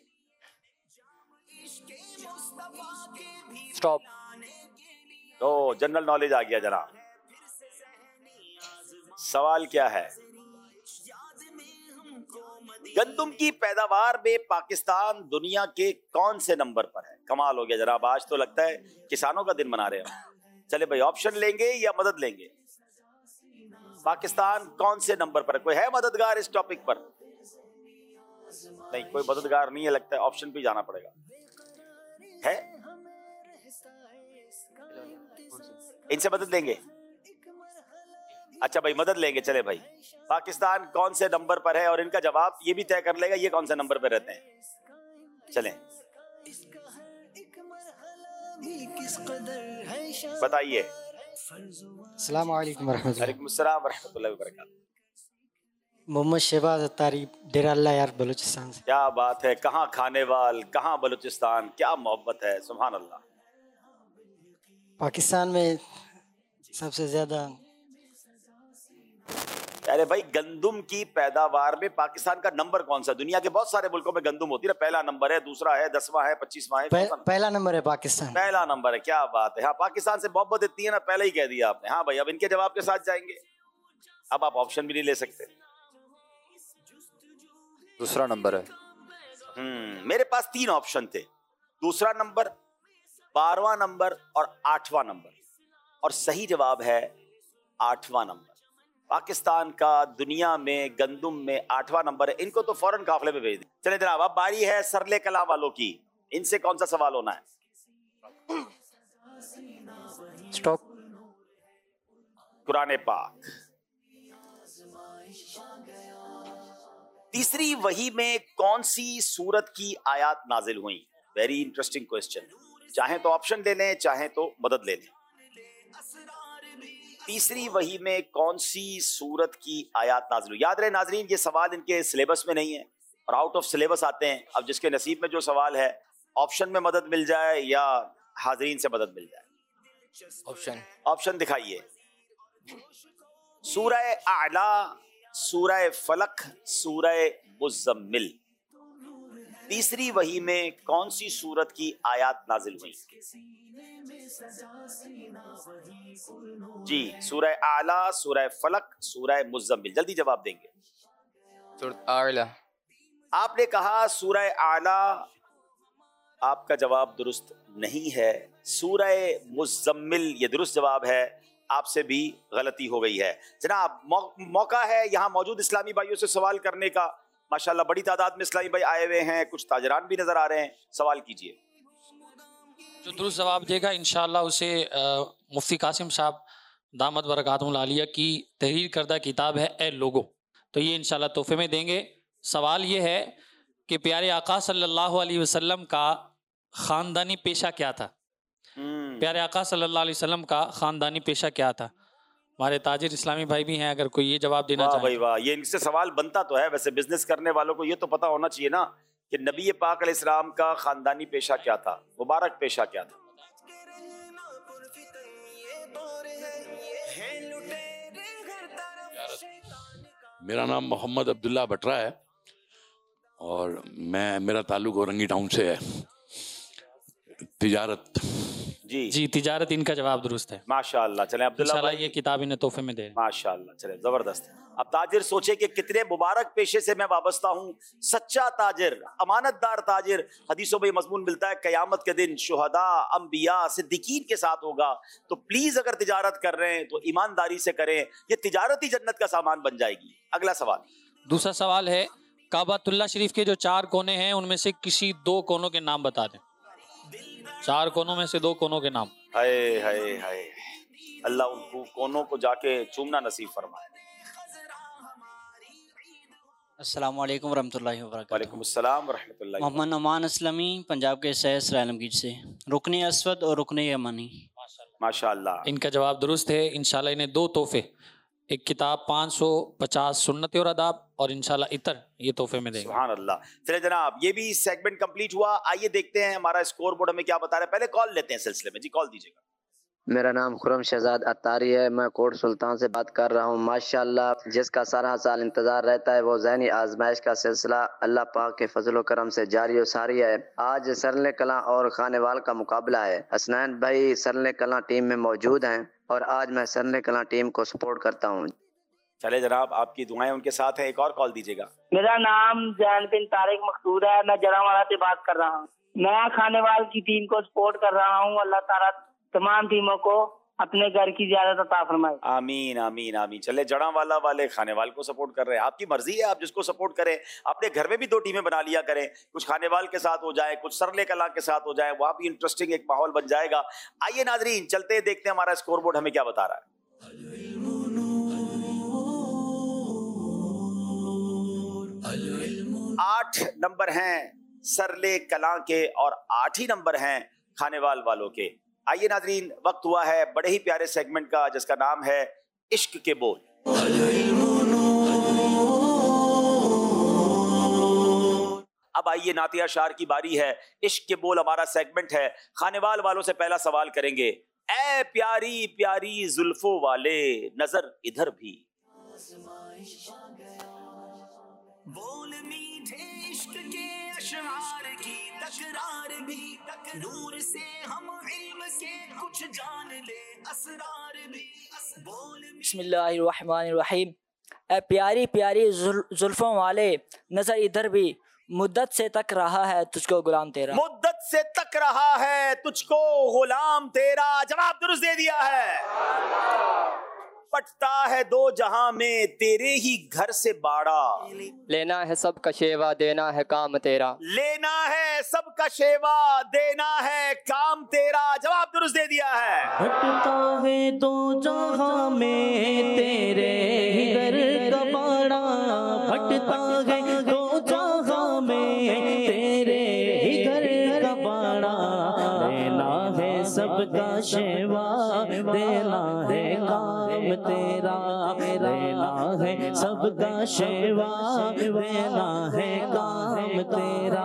D: اسٹاپ.
B: تو جنرل نالج آ گیا جناب. سوال کیا ہے؟ گندم کی پیداوار میں پاکستان دنیا کے کون سے نمبر پر ہے؟ کمال ہو گیا جناب، آج تو لگتا ہے کسانوں کا دن منا رہے ہیں. چلے بھائی آپشن لیں گے یا مدد لیں گے؟ پاکستان کون سے نمبر پر ہے؟ کوئی ہے مددگار اس ٹاپک پر؟ نہیں کوئی مددگار نہیں ہے، لگتا ہے آپشن پہ جانا پڑے گا. ہے ان سے مدد لیں گے؟ اچھا بھائی مدد لیں گے. چلے بھائی پاکستان کون سے نمبر پر ہے، اور ان کا جواب یہ بھی طے کر لے گا یہ کون سے نمبر پہ رہتے ہیں. چلیں بتائیے.
O: السلام علیکم ورحمۃ اللہ.
B: وعلیکم السلام ورحمۃ اللہ وبرکاتہ.
O: محمد شہباز اتاری، ڈیرہ اللہ یار، بلوچستان سے.
B: کیا بات ہے، کہاں کھانے وال، کہاں بلوچستان، کیا محبت ہے، سبحان اللہ.
O: پاکستان میں سب سے زیادہ
B: ارے بھائی گندم کی پیداوار میں پاکستان کا نمبر کون سا؟ دنیا کے بہت سارے ملکوں میں گندم ہوتی ہے، پہلا نمبر ہے، دوسرا ہے، 10واں ہے، 25واں ہے.
O: پہلا نمبر ہے پاکستان.
B: پہلا نمبر ہے. کیا بات ہے. ہاں پاکستان سے محبت اتنی ہے نا، پہلے ہی کہہ دیا آپ نے. ہاں بھائی اب ان کے جواب کے ساتھ جائیں گے. اب آپ آپشن بھی نہیں لے سکتے.
D: دوسرا نمبر ہے.
B: میرے پاس 3 آپشن تھے، دوسرا نمبر، 12واں نمبر اور 8واں نمبر، اور صحیح جواب ہے 8واں نمبر. پاکستان کا دنیا میں گندم میں 8واں نمبر ہے. ان کو تو فوراً قافلے میں بھیج دیں. چلیں جناب اب باری ہے سرلے کلاں والوں کی. ان سے کون سا سوال ہونا ہے؟
O: اسٹاپ.
B: قرآن پاک. تیسری وحی میں کون سی سورت کی آیات نازل ہوئیں؟ Very interesting question. چاہیں تو آپشن لے لیں، چاہیں تو مدد لے لیں. تیسری وحی میں کون سی سورت کی آیات نازل ہوئی؟ یاد رہے ناظرین یہ سوال ان کے سلیبس میں نہیں ہے اور آؤٹ آف سلیبس آتے ہیں. اب جس کے نصیب میں جو سوال ہے آپشن میں مدد مل جائے یا حاضرین سے مدد مل جائے. آپشن دکھائیے. سورہ اعلی، سورہ فلق، سورہ مزمل. تیسری وحی میں کون سی سورت کی آیات نازل ہوئی؟ جی سورہ اعلی، سورہ فلق، سورہ مزمل. جلدی جواب دیں گے.
I: سورۃ اعلی.
B: آپ نے کہا سورہ اعلی، آپ کا جواب درست نہیں ہے. سورہ مزمل یہ درست جواب ہے. آپ سے بھی غلطی ہو گئی ہے. جناب موقع ہے یہاں موجود اسلامی بھائیوں سے سوال کرنے کا. ماشاءاللہ بڑی تعداد میں اسلامی بھائی آئے ہوئے ہیں، کچھ تاجران بھی نظر آ رہے ہیں. سوال کیجئے.
P: جو درست جواب دے گا انشاءاللہ اسے مفتی قاسم صاحب دامت برکاتہم العالیہ کی تحریر کردہ کتاب ہے اے لوگو، تو یہ انشاءاللہ تحفے میں دیں گے. سوال یہ ہے کہ پیارے آقا صلی اللہ علیہ وسلم کا خاندانی پیشہ کیا تھا؟ پیارے آقا صلی اللہ علیہ وسلم کا خاندانی پیشہ کیا تھا؟ ہمارے تاجر اسلامی بھائی بھی ہیں، اگر کوئی یہ جواب دینا چاہے۔
B: بھائی واہ، یہ ان سے سوال بنتا تو ہے، ویسے بزنس کرنے والوں کو یہ تو پتا ہونا چاہیے نا کہ نبی پاک علیہ السلام کا خاندانی پیشہ کیا تھا، مبارک پیشہ کیا تھا؟
Q: میرا نام محمد عبداللہ بٹرا ہے اور میرا تعلق اورنگی ٹاؤن سے ہے۔ تجارت۔
P: جی تجارت ان کا جواب درست ہے۔
B: ماشاءاللہ، چلیں عبداللہ بھائی،
P: یہ کتاب انہیں تحفے میں دے رہے ہیں۔
B: ماشاءاللہ، چلیں زبردست۔ اب تاجر سوچے کہ کتنے مبارک پیشے سے میں وابستہ ہوں، سچا تاجر، امانت دار تاجر۔ حدیثوں میں مضمون ملتا ہے قیامت کے دن شہداء، انبیاء، صدیقین کے ساتھ ہوگا، تو پلیز اگر تجارت کر رہے ہیں تو ایمانداری سے کریں، یہ تجارت ہی جنت کا سامان بن جائے گی۔ اگلا سوال۔
P: دوسرا سوال ہے کعبۃ اللہ شریف کے جو 4 کونے ہیں ان میں سے کسی 2 کونوں کے نام بتا دیں۔ 4 کونوں میں سے 2 کونوں کے نام۔
B: ہائے ہائے ہائے، اللہ ان کو کونوں کو جا کے چومنا نصیب فرمائے۔
R: السلام علیکم ورحمۃ اللہ وبرکاتہ۔
B: وعلیکم السلام ورحمۃ اللہ۔
R: محمد نعمان اسلمی، پنجاب کے شہر سرائلمگیر سے، رکن اسود اور رکن یمانی۔
B: ماشاءاللہ،
P: ان کا جواب درست ہے۔ انشاءاللہ انہیں 2 تحفے، ایک کتاب 550 سنت اور آداب اور انشاءاللہ عطر، یہ تحفے میں دیں گے۔
B: سبحان اللہ۔ چلے جناب، یہ بھی سیگمنٹ کمپلیٹ ہوا۔ آئیے دیکھتے ہیں ہمارا اسکور بورڈ ہمیں کیا بتا رہا ہے۔ پہلے کال لیتے ہیں سلسلے میں۔ جی کال دیجیے گا۔
S: میرا نام خرم شہزاد اتاری ہے، میں کوٹ سلطان سے بات کر رہا ہوں۔ ماشاءاللہ، جس کا سارا سال انتظار رہتا ہے وہ ذہنی آزمائش کا سلسلہ اللہ پاک کے فضل و کرم سے جاری و ساری ہے۔ آج سرلے کلاں اور خانوال کا مقابلہ ہے۔ حسنین بھائی سرلے کلاں ٹیم میں موجود ہیں اور آج میں سرلے کلاں ٹیم کو سپورٹ کرتا ہوں۔
B: چلے جناب، آپ کی دعائیں ان کے ساتھ ہیں۔ ایک اور کال دیجیے گا۔
T: میرا نام زین بن طارق مقصود ہے، میں جڑاوالا سے بات کر رہا ہوں۔ میں خانوال کی ٹیم کو سپورٹ کر رہا ہوں۔ اللہ تعالیٰ تمام ٹیموں کو اپنے گھر کی زیادت عطا فرمائے۔
B: آمین آمین آمین۔ چلے جڑاوالا والے خانوال کو سپورٹ کر رہے ہیں، آپ کی مرضی ہے، آپ جس کو سپورٹ کریں۔ اپنے گھر میں بھی 2 ٹیمیں بنا لیا کریں، کچھ خانوال کے ساتھ ہو جائے، کچھ سرلے کلاں کے ساتھ ہو جائے، وہاں بھی انٹرسٹنگ ایک ماحول بن جائے گا۔ آئیے ناظرین چلتے ہیں، دیکھتے ہیں ہمارا اسکور بورڈ ہمیں کیا بتا رہا ہے۔ 8 نمبر ہیں سرلے کلاں کے اور 8 ہی نمبر ہیں خانوال والوں کے۔ آئیے ناظرین، وقت ہوا ہے بڑے ہی پیارے سیگمنٹ کا جس کا نام ہے عشق کے بول۔ اب آئیے نعتیہ اشعار کی باری ہے۔ عشق کے بول ہمارا سیگمنٹ ہے۔ خانوال والوں سے پہلا سوال کریں گے۔ اے پیاری پیاری زلفوں والے، نظر ادھر بھی۔
A: بول میٹھے عشق کے اشعار کی تکرار بھی، نور سے ہم علم کے کچھ جان لے اسرار بھی۔
E: بسم اللہ الرحمن الرحیم۔ اے پیاری پیاری زلفوں والے، نظر ادھر بھی، مدت سے تک رہا ہے تجھ کو غلام تیرا۔
B: مدت سے تک رہا ہے تجھ کو غلام تیرا، جواب درست دے دیا ہے۔ پٹتا ہے 2 جہاں میں تیرے ہی گھر سے باڑا،
H: لینا ہے سب کا شیوا، دینا ہے کام تیرا۔
B: لینا ہے سب کا شیوا، دینا ہے کام تیرا، جواب درست دے دیا ہے۔
A: پٹتا ہے 2 جہاں میں تیرے ہی گھر کا باڑا، پٹتا ہے 2 جہاں میں تیرے ہی گھر کا باڑا، دینا ہے سب کا شیوا، دینا ہے کام تیرا، دینا ہے سب کا شیوا، دینا ہے کام تیرا۔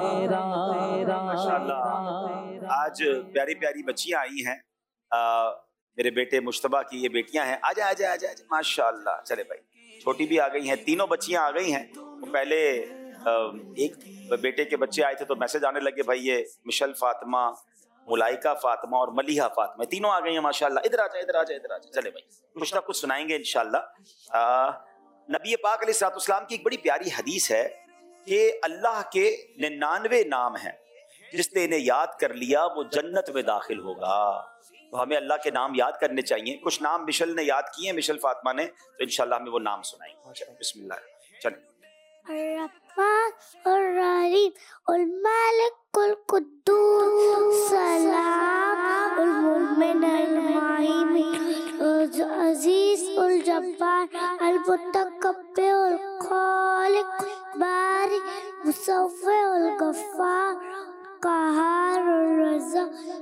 B: ماشاءاللہ، آج پیاری پیاری بچیاں آئی ہیں، میرے بیٹے مشتبہ کی یہ بیٹیاں ہیں۔ آجا آجا آجا آجا، ماشاءاللہ۔ چلے بھائی، چھوٹی بھی آ گئی ہیں، 3 بچیاں آ گئی ہیں۔ پہلے ایک بیٹے کے بچے آئے تھے تو میسج آنے لگے بھائی یہ مشل فاطمہ، ملائکہ فاطمہ اور ملیحہ فاطمہ، تینوں آ گئی ہیں ماشاءاللہ۔ ادھر آ جائے ادھر آ جائے ادھر آ جائے۔ چلے بھائی، کچھ نہ کچھ سنائیں گے انشاءاللہ۔ نبی پاک علیہ الصلوۃ والسلام کی ایک بڑی پیاری حدیث ہے کہ اللہ کے 99 نام ہیں، جس نے انہیں یاد کر لیا وہ جنت میں داخل ہوگا۔ تو ہمیں اللہ کے نام یاد کرنے چاہیے۔ کچھ نام مشل نے یاد کیے ہیں، مشل فاطمہ نے، تو انشاءاللہ ہمیں وہ نام سنائیں گے۔ بسم اللہ، چلیں۔
U: الرحمن الرحیم، المالک القدوس السلام، المؤمن المہیمن العزیز الجبار المتکبر الخالق باری مصور الغفار قہار الرزاق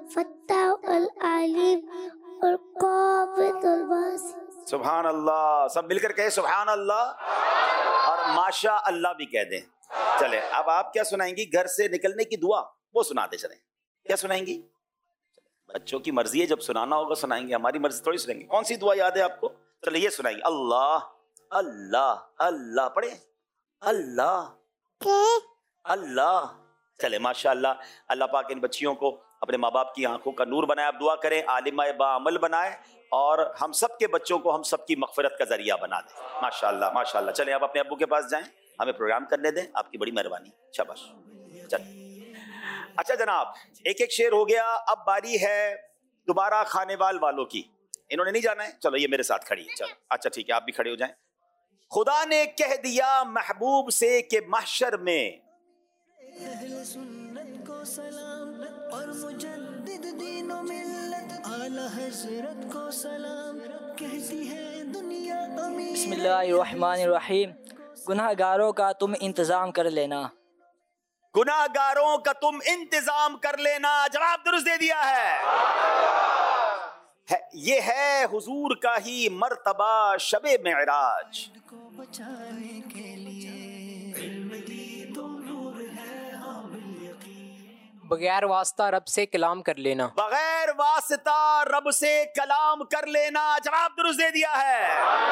U: العلیم القابض الباسط.
B: سبحان اللہ. سب مل کر کہے سبحان اللہ اور ماشاء اللہ بھی کہہ دیں. چلے اب آپ کیا سنائیں گی گھر سے نکلنے کی دعا؟ وہ سناتے چلیں. کیا سنائیں گی؟ بچوں کی مرضی ہے، جب سنانا ہوگا سنائیں گے، ہماری مرضی تھوڑی سنائیں گے. کون سی دعا یاد ہے آپ کو؟ چلے یہ سنائیں گے. اللہ اللہ اللہ پڑھے. اللہ اللہ. چلے ماشاء اللہ. اللہ پاک ان بچیوں کو اپنے ماں باپ کی آنکھوں کا نور بنائے. آپ دعا کریں عالمہ باعمل بنائے اور ہم سب کے بچوں کو ہم سب کی مغفرت کا ذریعہ بنا دیں. ماشاء اللہ ماشاء اللہ. چلیں آپ اپنے ابو کے پاس جائیں، ہمیں پروگرام کرنے دیں. آپ کی بڑی مہربانی. شاباش. چلیں. اچھا جناب، ایک ایک شعر ہو گیا. اب باری ہے دوبارہ کھانے والوں کی. انہوں نے نہیں جانا ہے؟ چلو یہ میرے ساتھ کھڑی ہے. چلو اچھا ٹھیک ہے، آپ بھی کھڑے ہو جائیں. خدا نے کہہ دیا محبوب سے کہ محشر میں
A: اہل سنت کو سلام اور مجدد دین و ملت اعلی حضرت کو سلام کہتی ہے دنیا امین.
E: بسم اللہ الرحمن الرحیم. گناہ گاروں کا تم انتظام کر لینا.
B: گناہ گاروں کا تم انتظام کر لینا. جواب درست دے دیا ہے. یہ ہے حضور کا ہی مرتبہ شب معراج.
A: بچانے کے لیے علم دی تو نور ہے حامل یقین.
J: بغیر واسطہ رب سے کلام کر لینا.
B: بغیر واسطہ رب سے کلام کر لینا. جواب درست دے دیا ہے.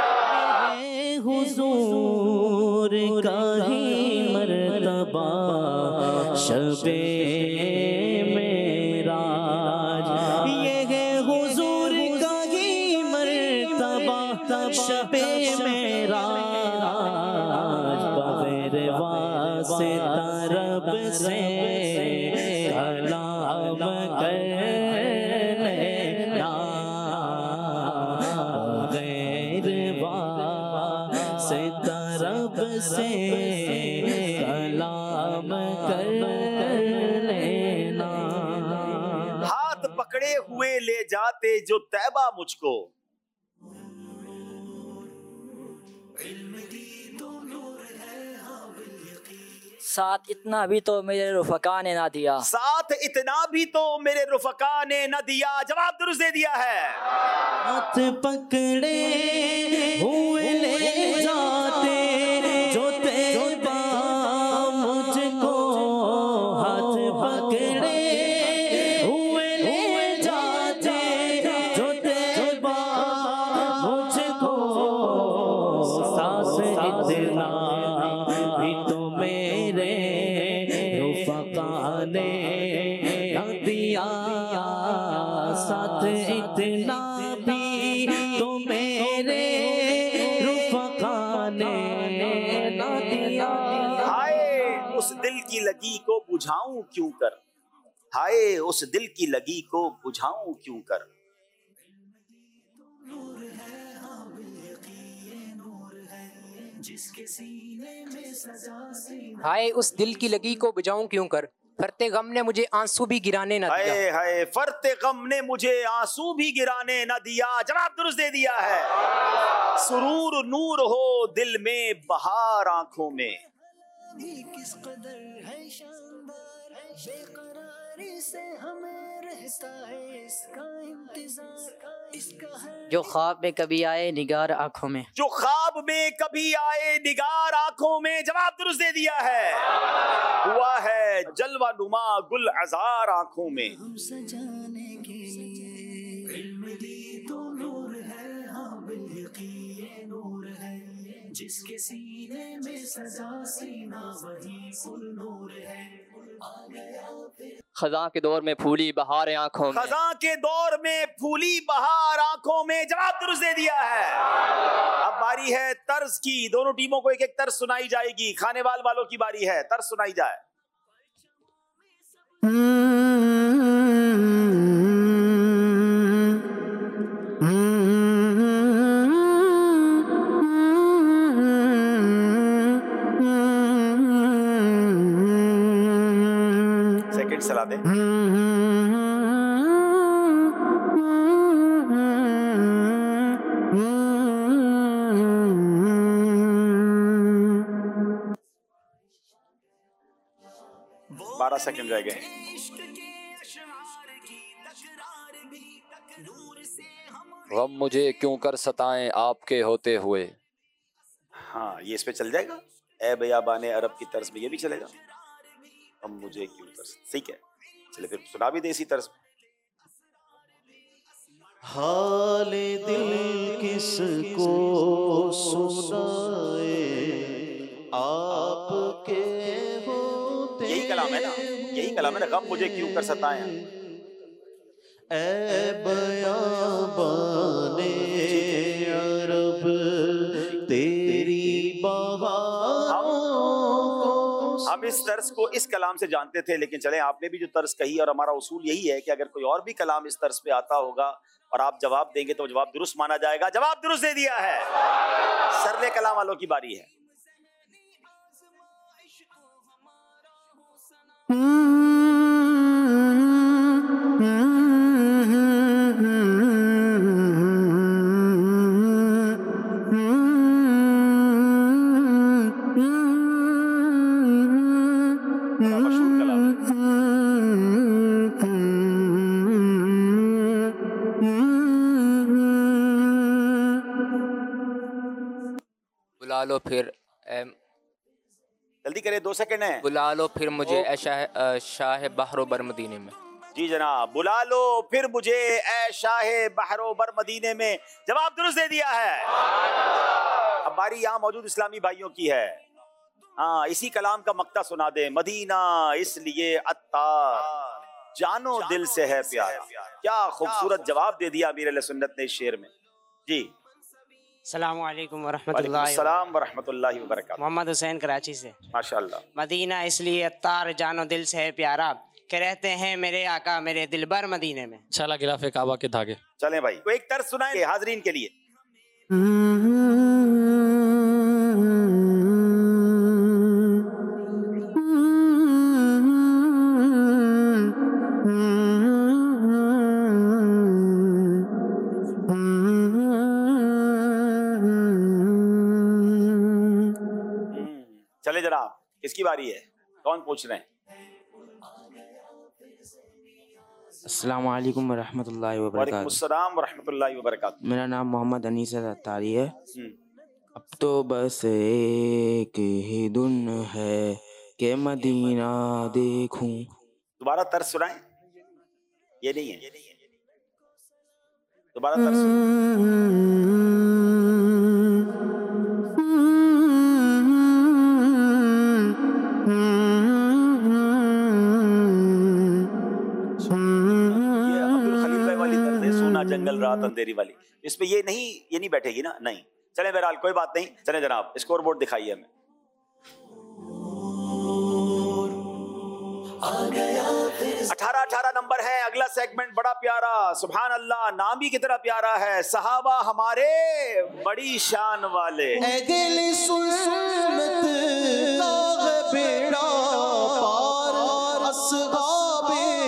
A: حضور کا ہی مرتبہ شب معراج. یہ ہے حضور کا ہی مرتبہ شب معراج. بغیر واسطہ رب سے کلام کر لینا. بغیر واسطہ رب سے کلام کر لینا.
B: ہاتھ پکڑے ہوئے لے جاتے جو طیبہ مجھ کو.
E: ساتھ اتنا بھی تو میرے رفقا نے نہ دیا.
B: ساتھ اتنا بھی تو میرے رفقا نے نہ دیا. جواب درست دے دیا ہے.
A: ہاتھ پکڑے ہوئے لے جاتے جو طیبہ مجھ کو. ہاتھ پکڑے ہوئے لے جاتے جو طیبہ مجھ کو. ساتھ اتنا بھی تو میرے رفقا نے نہ دیا. ساتھ اتنا بھی تو میرے رفقا نے نہ دیا.
B: ہائے اس دل کی لگی کو بجھاؤں کیوں کر. ہائے اس دل کی لگی کو بجھاؤں کیوں کر.
J: ہائے اس دل کی لگی کو بجاؤں کیوں کر. فرتے غم نے مجھے آنسو بھی گرانے نہ دیا.
B: ہائے ہائے فرتے غم نے مجھے آنسو بھی گرانے نہ دیا. جواب درست دے دیا ہے. سرور نور ہو دل میں بہار آنکھوں میں.
A: کس قدر ہے شاندار بے قراری سے ہمیں رہتا ہے اس کا انتظار. اس کا
C: جو خواب میں کبھی آئے نگار آنکھوں میں.
B: جو خواب میں کبھی آئے نگار آنکھوں میں. جواب درست دے دیا ہے. ہوا ہے جلوہ نما گل عذار آنکھوں میں.
A: ہم سجانے کے لیے علم دی تو نور ہے حامل یقین نور ہے. جس کے سینے میں سجا سینہ وہی فل نور ہے.
H: خزاں کے دور میں پھولی بہار آنکھوں میں.
B: خزاں کے دور میں پھولی بہار آنکھوں میں. جواب درست دے دیا ہے. اب باری ہے طرز کی. دونوں ٹیموں کو ایک ایک طرز سنائی جائے گی. کھانے والوں کی باری ہے. طرز سنائی جائے. سیکنڈ چلا دیں. بارہ سیکنڈ رہ گئے.
D: غم مجھے کیوں کر ستائیں آپ کے ہوتے ہوئے.
B: ہاں یہ اس پہ چل جائے گا. اے بیابان عرب کی طرز میں یہ بھی چلے گا. غم مجھے کیوں کر ٹھیک ہے. چلے پھر سنا بھی دے اسی طرز میں.
A: حال دل کس کو سنائے آپ کے ہوتے.
B: یہی کلام ہے نا, یہی کلام ہے نا, غم مجھے کیوں کر ستائیں.
A: اے بیابان عرب تیری بہاروں.
B: ہم اس طرز کو اس کلام سے جانتے تھے, لیکن چلیں آپ نے بھی جو طرز کہی, اور ہمارا اصول یہی ہے کہ اگر کوئی اور بھی کلام اس طرز پہ آتا ہوگا اور آپ جواب دیں گے تو جواب درست مانا جائے گا. جواب درست دے دیا ہے. سرلے کلام والوں کی باری ہے.
I: بلا لو پھر
B: جلدی کرے, 2 سیکنڈ ہیں.
I: بلا لو پھر مجھے اے شاہ بحر و بر مدینے میں.
B: جی جناب, بلا لو پھر مجھے اے شاہ بحر و بر مدینے میں. جواب درست دے دیا ہے. اب باری یہاں موجود اسلامی بھائیوں کی ہے. ہاں اسی کلام کا مقطع سنا دیں. مدینہ اس لیے عطار جانو دل سے ہے پیارا. کیا خوبصورت جواب دے دیا امیر اہل سنت نے اس شعر میں. جی
G: السلام علیکم ورحمۃ
B: وعلیکم
G: اللہ.
B: السلام ورحمۃ اللہ وبرکاتہ.
G: محمد حسین کراچی سے.
B: ماشاءاللہ.
G: مدینہ اس لیے عطار جانو دل سے ہے پیارا کہ رہتے ہیں میرے آقا میرے دلبر مدینے میں.
P: چلا غلاف کعبہ کے دھاگے.
B: چلیں بھائی کوئی ایک طرز سنائیں حاضرین کے لیے. چلے جناب, کس کی باری ہے؟ کون پوچھ رہے ہیں؟
V: السلام علیکم ورحمۃ اللہ
B: وعلیکم
V: وبرکاتہ.
B: السلام ورحمۃ اللہ وبرکاتہ.
V: میرا نام محمد انیس اتاری ہے. اب تو بس ایک ہی دن ہے کہ مدینہ دیکھوں.
B: دوبارہ طرز سنائیں. یہ نہیں ہے, دوبارہ طرز سنائیں. جنگل رات اندھیری والی, اس پہ یہ نہیں بیٹھے گی نا. نہیں چلیں بہرحال کوئی بات نہیں. چلیں جناب اسکور بورڈ دکھائیے ہمیں. 18 نمبر ہے. اگلا سیگمنٹ بڑا پیارا, سبحان اللہ, نام بھی کتنا پیارا ہے. صحابہ ہمارے بڑی شان والے.
A: اگلی سنت کا بیڑا پار اصحاب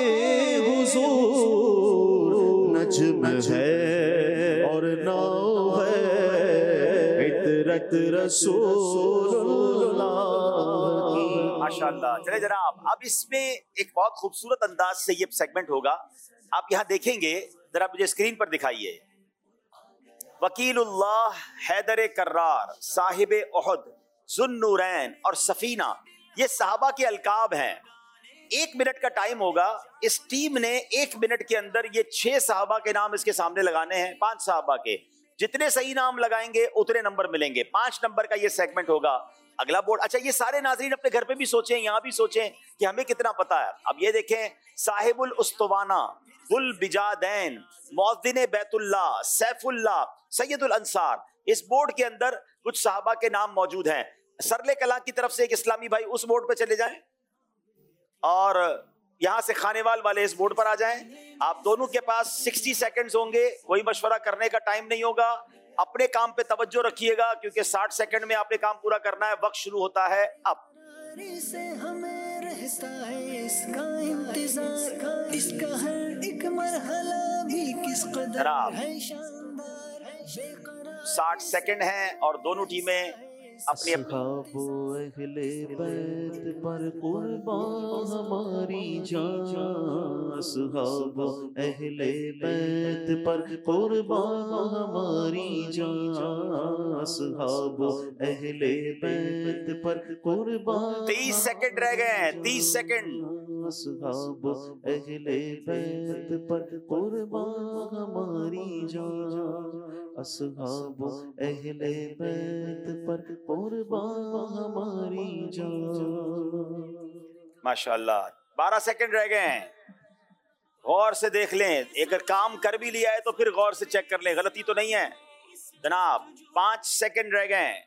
A: حضور نجم ہے اور ناؤ ہے عطرت رسول اللہ کی.
B: ماشاءاللہ. چلے جناب, اب اس میں ایک بہت خوبصورت انداز سے یہ سیگمنٹ ہوگا. آپ یہاں دیکھیں گے, ذرا مجھے اسکرین پر دکھائیے. وکیل اللہ, حیدر کرار, صاحب احد, ذو نورین اور سفینہ, یہ صحابہ کے القاب ہیں. 1 منٹ کا ٹائم ہوگا. اس ٹیم نے 1 منٹ کے اندر یہ 6 صحابہ کے نام اس کے سامنے لگانے ہیں. 5 صحابہ کے جتنے صحیح نام لگائیں گے اتنے نمبر ملیں گے. 5 نمبر کا یہ سیگمنٹ ہوگا. اگلا بورڈ. اچھا یہ سارے ناظرین اپنے گھر پہ بھی سوچیں, یہاں بھی سوچیں کہ ہمیں کتنا پتا ہے. اب یہ دیکھیں, صاحب الاسطوانہ, ذل بجادین, مؤذن بیت اللہ, سیف اللہ, سید الانصار. اس بورڈ کے اندر کچھ صحابہ کے نام موجود ہیں. سرلے کلاں کی طرف سے ایک اسلامی بھائی اس بورڈ پہ چلے جائیں, اور یہاں سے خانیوال والے اس بورڈ پر آ جائیں. آپ دونوں کے پاس 60 سیکنڈز ہوں گے. کوئی مشورہ کرنے کا ٹائم نہیں ہوگا. اپنے کام پہ توجہ رکھیے گا کیونکہ 60 سیکنڈ میں آپ نے کام پورا کرنا ہے. وقت شروع ہوتا ہے اب.
A: سے ہمیں رہتا ہے اس کا انتظار, اس کا ہر ایک مرحلہ بھی کس قدر ہے شاندار.
B: 60 سیکنڈ ہیں اور دونوں ٹیمیں اپنی
V: اصحاب و اہل بیت پر قربان ہماری جان، اصحاب و اہل بیت پر قربان ہماری جان، اصحاب و اہل بیت پر قربان
B: 30 سیکنڈ رہ گئے ہیں، 30 سیکنڈ.
V: اصحاب و اہل بیت پر قربان ہماری جان، اصحاب و اہل بیت پر قربان ہماری جان.
B: ماشاءاللہ 12 سیکنڈ رہ گئے ہیں. غور سے دیکھ لیں، اگر کام کر بھی لیا ہے تو پھر غور سے چیک کر لیں، غلطی تو نہیں ہے جناب. 5 سیکنڈ رہ گئے ہیں.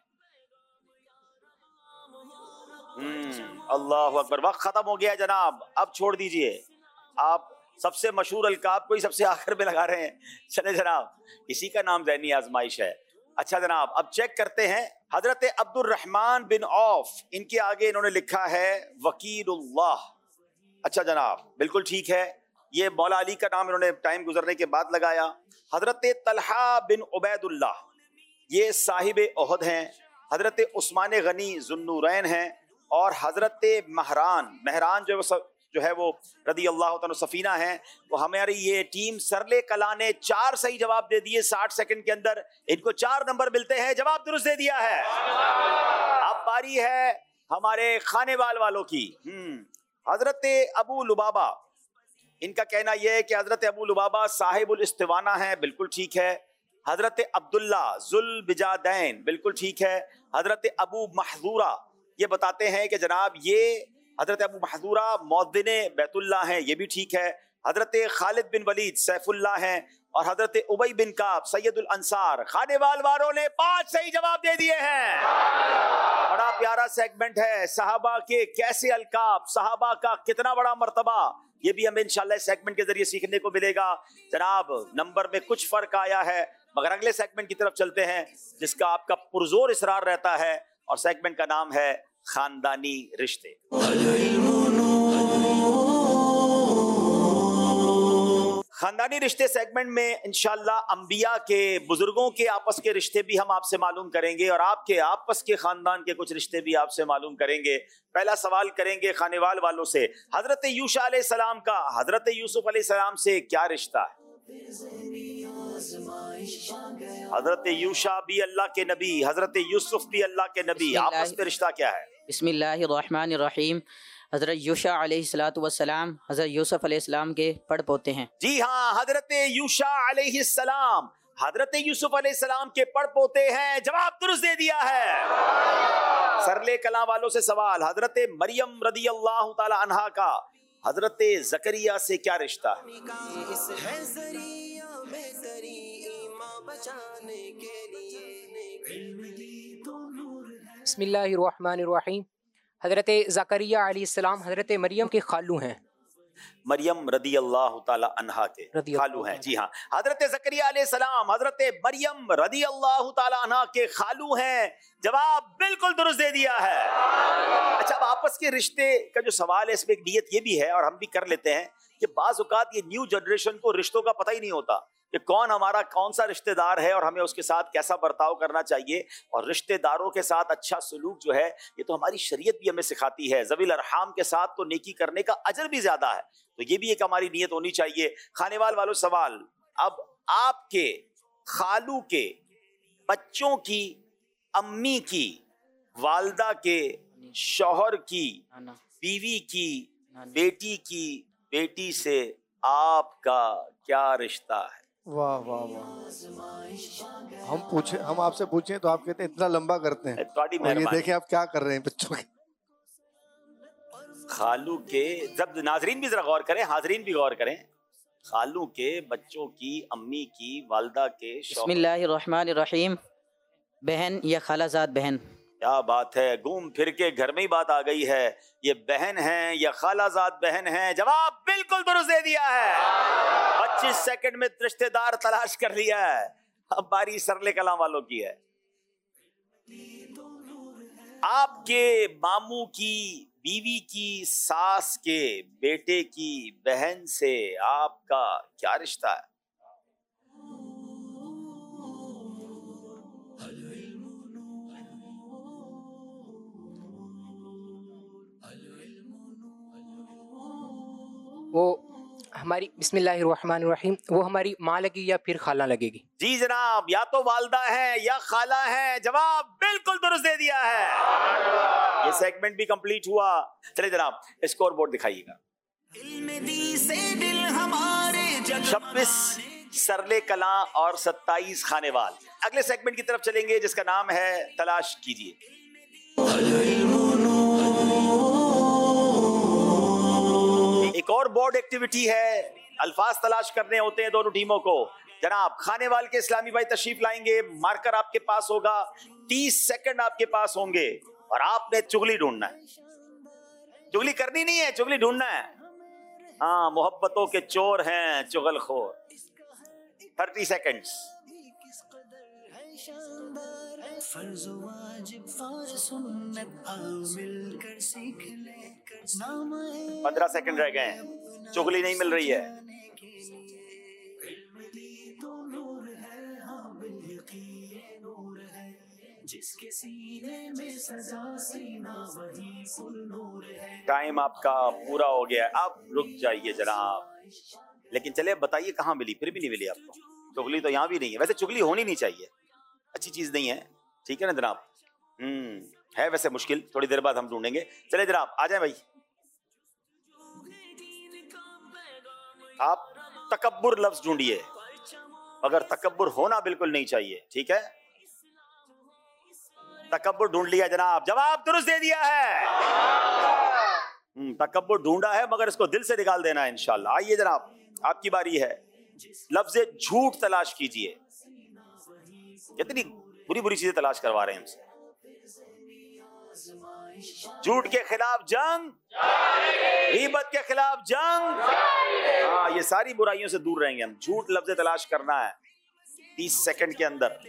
B: اللہ اکبر، وقت ختم ہو گیا جناب. اب چھوڑ دیجئے، آپ سب سے مشہور القاب کو ہی سب سے آخر میں لگا رہے ہیں. چلے جناب، اسی کا نام ذہنی آزمائش ہے. اچھا جناب، اب چیک کرتے ہیں. حضرت عبد الرحمن بن عوف، ان کے آگے انہوں نے لکھا ہے وکیل اللہ. اچھا جناب، بالکل ٹھیک ہے. یہ مولا علی کا نام انہوں نے ٹائم گزرنے کے بعد لگایا. حضرت طلحہ بن عبید اللہ، یہ صاحب احد ہیں. حضرت عثمان غنی ذوالنورین ہیں. اور حضرت مہران جو ہے وہ رضی اللہ تعالیٰ سفینہ ہیں. وہ ہماری یہ ٹیم سرلے کلا نے 4 صحیح جواب دے دیے 60 سیکنڈ کے اندر. ان کو 4 نمبر ملتے ہیں. جواب درست دے دیا ہے. اب باری ہے ہمارے خانے والوں کی. حضرت ابو لبابہ، ان کا کہنا یہ ہے کہ حضرت ابو لبابہ صاحب الاستوانہ ہیں. بالکل ٹھیک ہے. حضرت عبداللہ ذوالبجادین، بالکل ٹھیک ہے. حضرت ابو محذورہ یہ بتاتے ہیں کہ جناب یہ حضرت ابو محذورہ مؤذن بیت اللہ ہیں. یہ بھی ٹھیک ہے. حضرت خالد بن ولید سیف اللہ ہیں. اور حضرت ابی بن کعب سید الانصار. خانے والوں نے 5 صحیح جواب دے دیے ہیں. بڑا پیارا سیگمنٹ ہے. صحابہ کے کیسے القاب، صحابہ کا کتنا بڑا مرتبہ، یہ بھی ہمیں انشاءاللہ اس سیگمنٹ کے ذریعے سیکھنے کو ملے گا. جناب نمبر میں کچھ فرق آیا ہے، مگر اگلے سیگمنٹ کی طرف چلتے ہیں جس کا آپ کا پرزور اصرار رہتا ہے، اور سیگمنٹ کا نام ہے خاندانی رشتے. خاندانی رشتے سیگمنٹ میں انشاءاللہ انبیاء کے، بزرگوں کے آپس کے رشتے بھی ہم آپ سے معلوم کریں گے، اور آپ کے آپس کے خاندان کے کچھ رشتے بھی آپ سے معلوم کریں گے. پہلا سوال کریں گے خانے والوں سے. حضرت یوشع علیہ السلام کا حضرت یوسف علیہ السلام سے کیا رشتہ ہے؟ حضرت یوشع بھی اللہ کے نبی، حضرت یوسف بھی اللہ کے نبی، آپس میں رشتہ کیا ہے؟
C: بسم اللہ الرحمن الرحیم. حضرت یوشع علیہ السلام حضرت یوسف علیہ السلام کے پڑ پوتے ہیں.
B: جی ہاں، حضرت یوشع علیہ السلام حضرت یوسف علیہ السلام کے پڑ پوتے ہیں. جواب درست دے دیا ہے. سرلے کلاں والوں سے سوال. حضرت مریم رضی اللہ تعالی عنہا کا حضرت زکریا سے کیا رشتہ ہے؟
J: بسم اللہ الرحمن الرحیم. حضرت زکریا علیہ السلام حضرت مریم کے خالو ہیں.
B: مریم رضی اللہ تعالی عنہا کے خالو ہیں. جی ہاں، حضرت زکریا علیہ السلام حضرت مریم رضی اللہ تعالی عنہا کے خالو ہیں. جواب بالکل درست دے دیا ہے. اچھا، اب آپس کے رشتے کا جو سوال ہے اس میں ایک نیت یہ بھی ہے، اور ہم بھی کر لیتے ہیں کہ بعض اوقات یہ نیو جنریشن کو رشتوں کا پتہ ہی نہیں ہوتا کہ کون ہمارا کون سا رشتہ دار ہے اور ہمیں اس کے ساتھ کیسا برتاؤ کرنا چاہیے. اور رشتہ داروں کے ساتھ اچھا سلوک جو ہے یہ تو ہماری شریعت بھی ہمیں سکھاتی ہے. ذوی الارحام کے ساتھ تو نیکی کرنے کا اجر بھی زیادہ ہے، تو یہ بھی ایک ہماری نیت ہونی چاہیے. خانے والوں سوال. اب آپ کے خالو کے بچوں کی امی کی، والدہ کے شوہر کی، بیوی کی، بیٹی کی بیٹی سے آپ کا کیا رشتہ ہے؟
N: واہ واہ واہ. ہم آپ سے پوچھیں تو آپ کہتے ہیں اتنا لمبا کرتے ہیں. اور یہ دیکھیں آپ کیا کر رہے ہیں بچوں کے.
B: خالو کے، جب ناظرین بھی ذرا غور کریں، حاضرین بھی غور کریں. خالو کے بچوں کی، امی کی، والدہ کے شوہر.
C: بسم اللہ الرحمن الرحیم. بہن یا خالہ زاد بہن.
B: کیا بات ہے، گھوم پھر کے گھر میں ہی بات آ گئی ہے. یہ بہن ہیں یا خالہ زاد بہن ہیں؟ جواب بالکل درست دے دیا ہے. 25 سیکنڈ میں رشتہ دار تلاش کر لیا ہے. اب باری سرلے کلاں والوں کی ہے. آپ کے ماموں کی بیوی کی ساس کے بیٹے کی بہن سے آپ کا کیا رشتہ ہے؟
J: ہماری بسم اللہ الرحمن الرحیم وہ ہماری ماں لگے یا پھر خالہ لگے گی؟
B: جی جناب، یا تو والدہ ہے یا خالہ ہے. جواب بالکل درست دے دیا ہے. یہ سیگمنٹ بھی کمپلیٹ ہوا. چلے جناب اسکور بورڈ دکھائیے گا. 26 سرلے کلاں اور 27 خانے وال. اگلے سیگمنٹ کی طرف چلیں گے جس کا نام ہے تلاش کیجئے. ایک اور بورڈ ایکٹیویٹی ہے، الفاظ تلاش کرنے ہوتے ہیں دونوں ٹیموں کو. جناب خانے وال کے اسلامی بھائی تشریف لائیں گے. مارکر آپ کے پاس ہوگا، 30 سیکنڈ آپ کے پاس ہوں گے اور آپ نے چغلی ڈھونڈنا ہے. چغلی کرنی نہیں ہے، چغلی ڈھونڈنا ہے. ہاں، محبتوں کے چور ہیں چغل خور. 30 سیکنڈز. 15 سیکنڈ رہ گئے ہیں. چغلی نہیں مل رہی ہے. ٹائم آپ کا پورا ہو گیا. اب رک جائیے جناب. لیکن چلے بتائیے کہاں ملی؟ پھر بھی نہیں ملی آپ کو. چغلی تو یہاں بھی نہیں ہے. ویسے چغلی ہونی نہیں چاہیے، اچھی چیز نہیں ہے. ٹھیک ہے نا جناب؟ ہے ویسے مشکل، تھوڑی دیر بعد ہم ڈھونڈیں گے. چلے جناب آ جائیں بھائی. آپ تکبر لفظ ڈھونڈیے، اگر تکبر ہونا بالکل نہیں چاہیے. ٹھیک ہے، تکبر ڈھونڈ لیا جناب. جواب درست دے دیا ہے. تکبر ڈھونڈا ہے مگر اس کو دل سے نکال دینا ہے انشاءاللہ. آئیے جناب آپ کی باری ہے. لفظ جھوٹ تلاش کیجئے. کتنی بری بری چیزیں تلاش کروا رہے ہیں ہم سے. جھوٹ کے خلاف جنگ، غیبت کے خلاف جنگ. ہاں، یہ ساری برائیوں سے دور رہیں گے ہم. جھوٹ لفظ تلاش کرنا ہے 30 سیکنڈ کے اندر.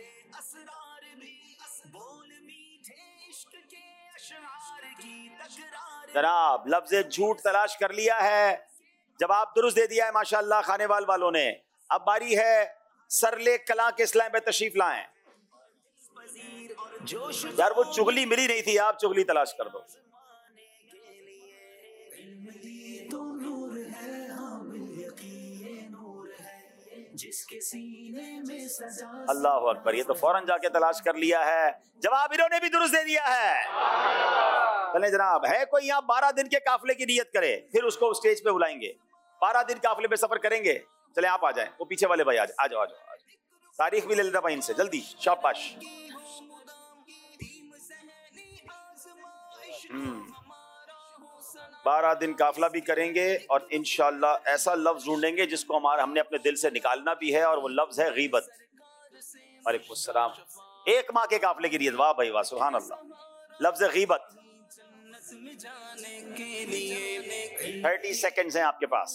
B: جناب لفظ جھوٹ تلاش کر لیا ہے. جواب درست دے دیا ہے ماشاءاللہ خانے وال والوں نے. اب باری ہے سرلے کلاں کے اسلام پہ تشریف لائیں. یار وہ چغلی ملی نہیں تھی، آپ چغلی تلاش کر دو. اللہ اکبر، یہ تو فوراً جا کے تلاش کر لیا ہے. جواب انہوں نے بھی درست دے دیا ہے. چلیں جناب، ہے کوئی یہاں 12 دن کے قافلے کی نیت کرے، پھر اس کو اسٹیج پہ بلائیں گے. 12 دن قافلے پہ سفر کریں گے. چلیں آپ آ جائیں. وہ پیچھے والے بھائی آ جاؤ. تاریخ بھی لے لیتا بھائی ان سے جلدی. شاباش. 12 دن قافلہ بھی کریں گے اور انشاءاللہ ایسا لفظ ڈھونڈیں گے جس کو ہم نے اپنے دل سے نکالنا بھی ہے، اور وہ لفظ ہے غیبت. وعلیکم السلام. 1 ماہ کے قافلے کی نیت. واہ بھائی واہ، سبحان اللہ. لفظ غیبت. 30 سیکنڈز ہیں آپ کے پاس.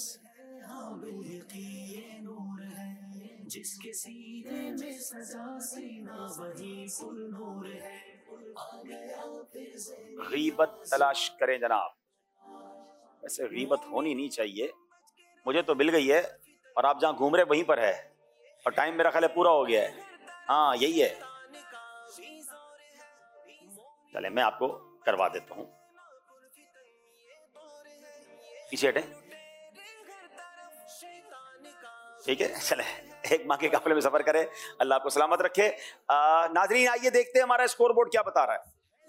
B: غیبت تلاش کریں جناب. ایسے غیبت ہونی نہیں چاہیے. مجھے تو مل گئی ہے اور آپ جہاں گھوم رہے وہیں پر ہے، اور ٹائم میرا خیال ہے پورا ہو گیا ہے. ہاں یہی ہے. چلے میں آپ کو کروا دیتا ہوں. پیچھے ہٹیں. ٹھیک ہے، چلے 1 ماہ کے قافلے میں سفر کرے. اللہ آپ کو سلامت رکھے. ناظرین آئیے دیکھتے ہیں ہمارا اسکور بورڈ کیا بتا رہا ہے.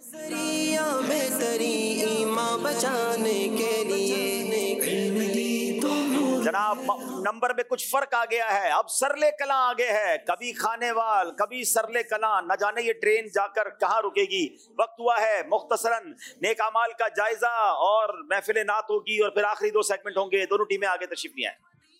B: جناب نمبر میں کچھ فرق آ گیا ہے. اب سرلے کلاں آگے ہے. کبھی خانے وال، کبھی سرلے کلاں. نہ جانے یہ ٹرین جا کر کہاں رکے گی. وقت ہوا ہے مختصراً نیک اعمال کا جائزہ، اور محفل نعت ہوگی، اور پھر آخری 2 سیگمنٹ ہوں گے. دونوں ٹیمیں آگے تشریف لے آئیں.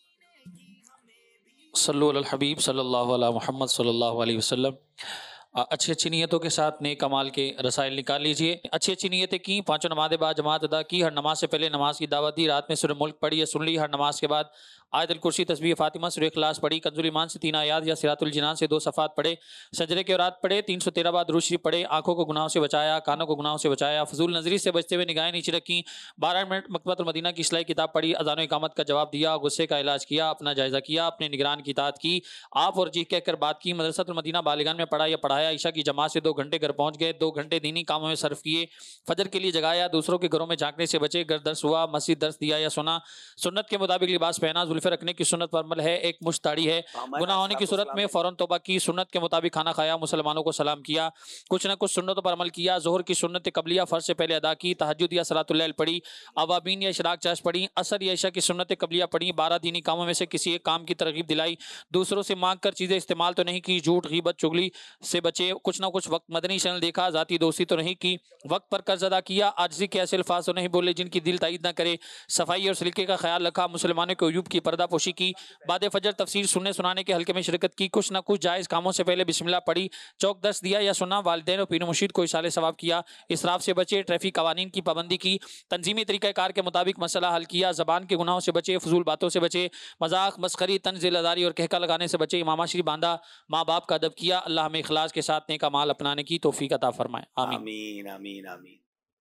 P: صلو علی الحبیب صلی اللہ علیہ محمد صلی اللہ علیہ وسلم. اچھی نیتوں کے ساتھ نیک کمال کے رسائل نکال لیجئے. اچھی نیتیں کی، 5 نماز بعد جماعت ادا کی، ہر نماز سے پہلے نماز کی دعوت دی، رات میں سورہ ملک پڑھی یا سن لی، ہر نماز کے بعد आयत अल कुर्सी, तस्बीह फातिमा, सूरह इखलास पढ़ी, कंजुल ईमान से 3 आयात या सिरातुल जिनान से 2 सफ़ात पढ़े, सजरे के औरात पढ़े, 313 बार दुरूद शरीफ पढ़े, आंखों को गुनाहों से बचाया, कानों को गुनाहों से बचाया, फजूल नजरी से बचते हुए निगाहें नीचे रखी, 12 मिनट मकतबतुल मदीना की इस्लाही किताब पढ़ी, अज़ान व इकामत का जवाब दिया, गुस्से का इलाज किया, अपना जायज़ा किया, अपने निगरान की इताअत की, आप और जी कहकर बात की, मदरसतुल मदीना बालिगान में पढ़ा या पढ़ाया, ईशा की जमात से 2 घंटे घर पहुँच गए, 2 घंटे दीनी कामों में सर्फ किए, फजर के लिए जगाया, दूसरों के घरों में झांकने से बचे, घर दर्स हुआ, मस्जिद दर्स दिया या सुना, सुन्नत के मुताबिक लिबास पहना, जुल्फ़े रखने की सुन्नत पर अमल है, एक मुश्त दाढ़ी है, गुनाह होने की सूरत में फ़ौरन तौबा की, सुन्नत के मुताबिक खाना खाया, मुसलमानों को सलाम किया, कुछ न कुछ सुन्नतों पर अमल किया, ज़ोहर की सुन्नत क़ब्लिया फ़र्ज़ से पहले अदा की, तहज्जुद या सलातुल लैल पढ़ी, अवाबीन या इशराक चाश पढ़ी, असर या इशा की सुन्नत क़ब्लिया पढ़ी, 12 दीनी कामों में से किसी एक काम की तरगीब दिलाई, दूसरों से मांग कर चीज़ें इस्तेमाल तो नहीं की, झूठ गीबत चुगली से बचे, कुछ ना कुछ वक्त मदनी चैनल देखा, ज़ाती दोस्ती तो नहीं की, वक्त पर कर्ज अदा किया, आजिज़ी के ऐसे अल्फाज तो नहीं बोले जिनकी दिल तायीद न करे, सफाई और सलीके का ख्याल रखा, मुसलमानों के अयूब की पर्दापोशी की, बाद फजर तफसीर सुनने सुनाने के हल्के में शिरकत की, कुछ ना कुछ जायज़ कामों से पहले बिस्मिल्लाह पढ़ी, चौक दर्स दिया या सुना, वालिदैन और पीर मुर्शिद को इशारे सवाब किया, इसराफ से बचे, ट्रैफिक कवानीन की पाबंदी की, तंजीमी तरीक़ाकार के मुताबिक मसला हल किया, ज़बान के गुनाहों से बचे, फजूल बातों से बचे, मजाक मस्खरी तंज़ अदारी और कहका लगाने से बचे, इमामा शरीफ बांधा, माँ बाप का अदब किया। अल्लाह हमें इखलास के साथ नेक अमाल अपनाने की तौफीक अता फरमाए। आमीन
B: आमीन आमीन।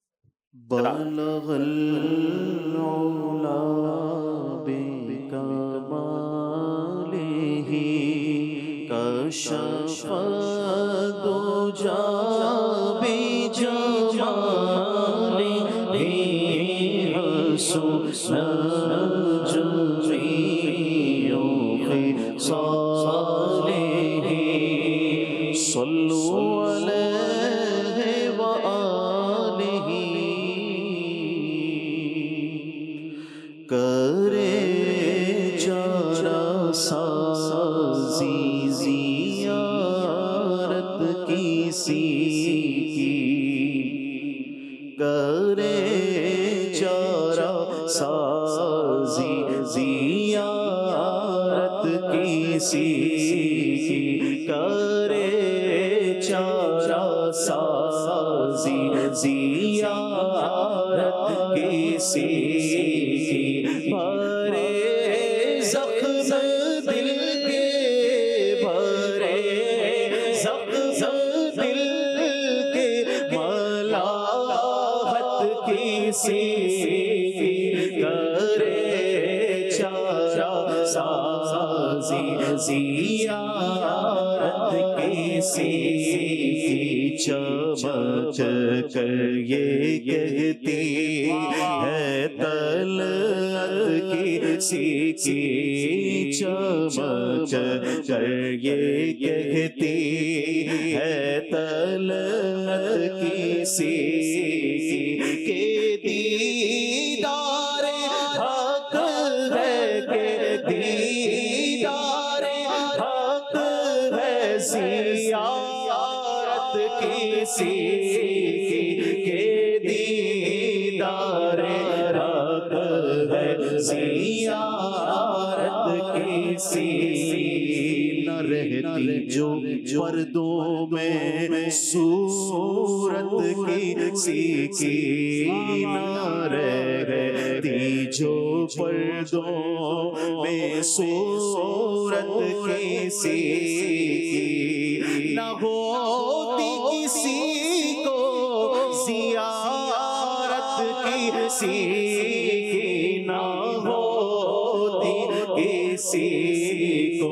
A: चमक कर ये कहती है तलअत किसी की, चमक कर ये कहती है तलअत किसी के, दीदार हक है के दीदार हक है, ज़ियारत किसी के दीदार हक है, ज़ियारत किसी न रहती जो पर्दों में सूरत किसी की, न रहती जो पर्दों में सूरत किसी की, न होती किसी को ज़ियारत किसी की, न होती किसी को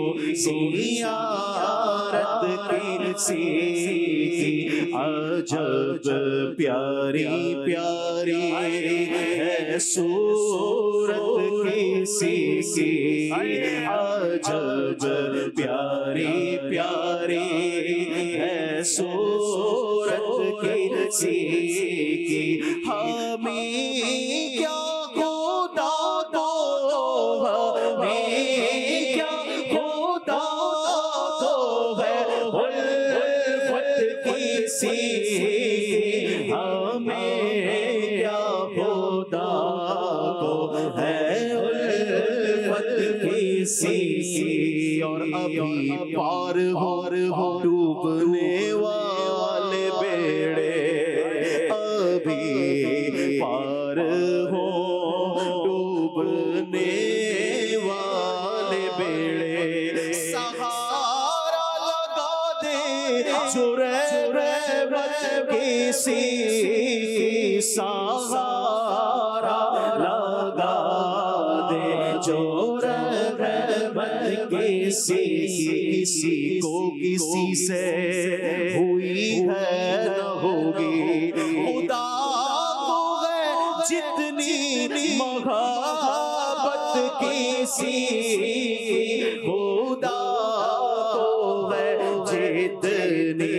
A: ज़ियारत किसी की। अजब प्यारी प्यारी है सूरत किसी की, अजब प्यारी प्यारी है सूरत किसी की। हमें क्या खुदा दो, हमें क्या खुदा दो है उल्फत किसी, हमें क्या खुदा दो है उल्फत किसी। और अभी पार हो डूबने वाले बेड़े, अभी पार हो डूबने वाले جو رحمت کسی سہارا لگا دے، جو رحمت کسی کو کسی سے ہوئی ہے نہ ہوگی، خدا کو ہے جتنی محبت کسی، خدا کو ہے جتنی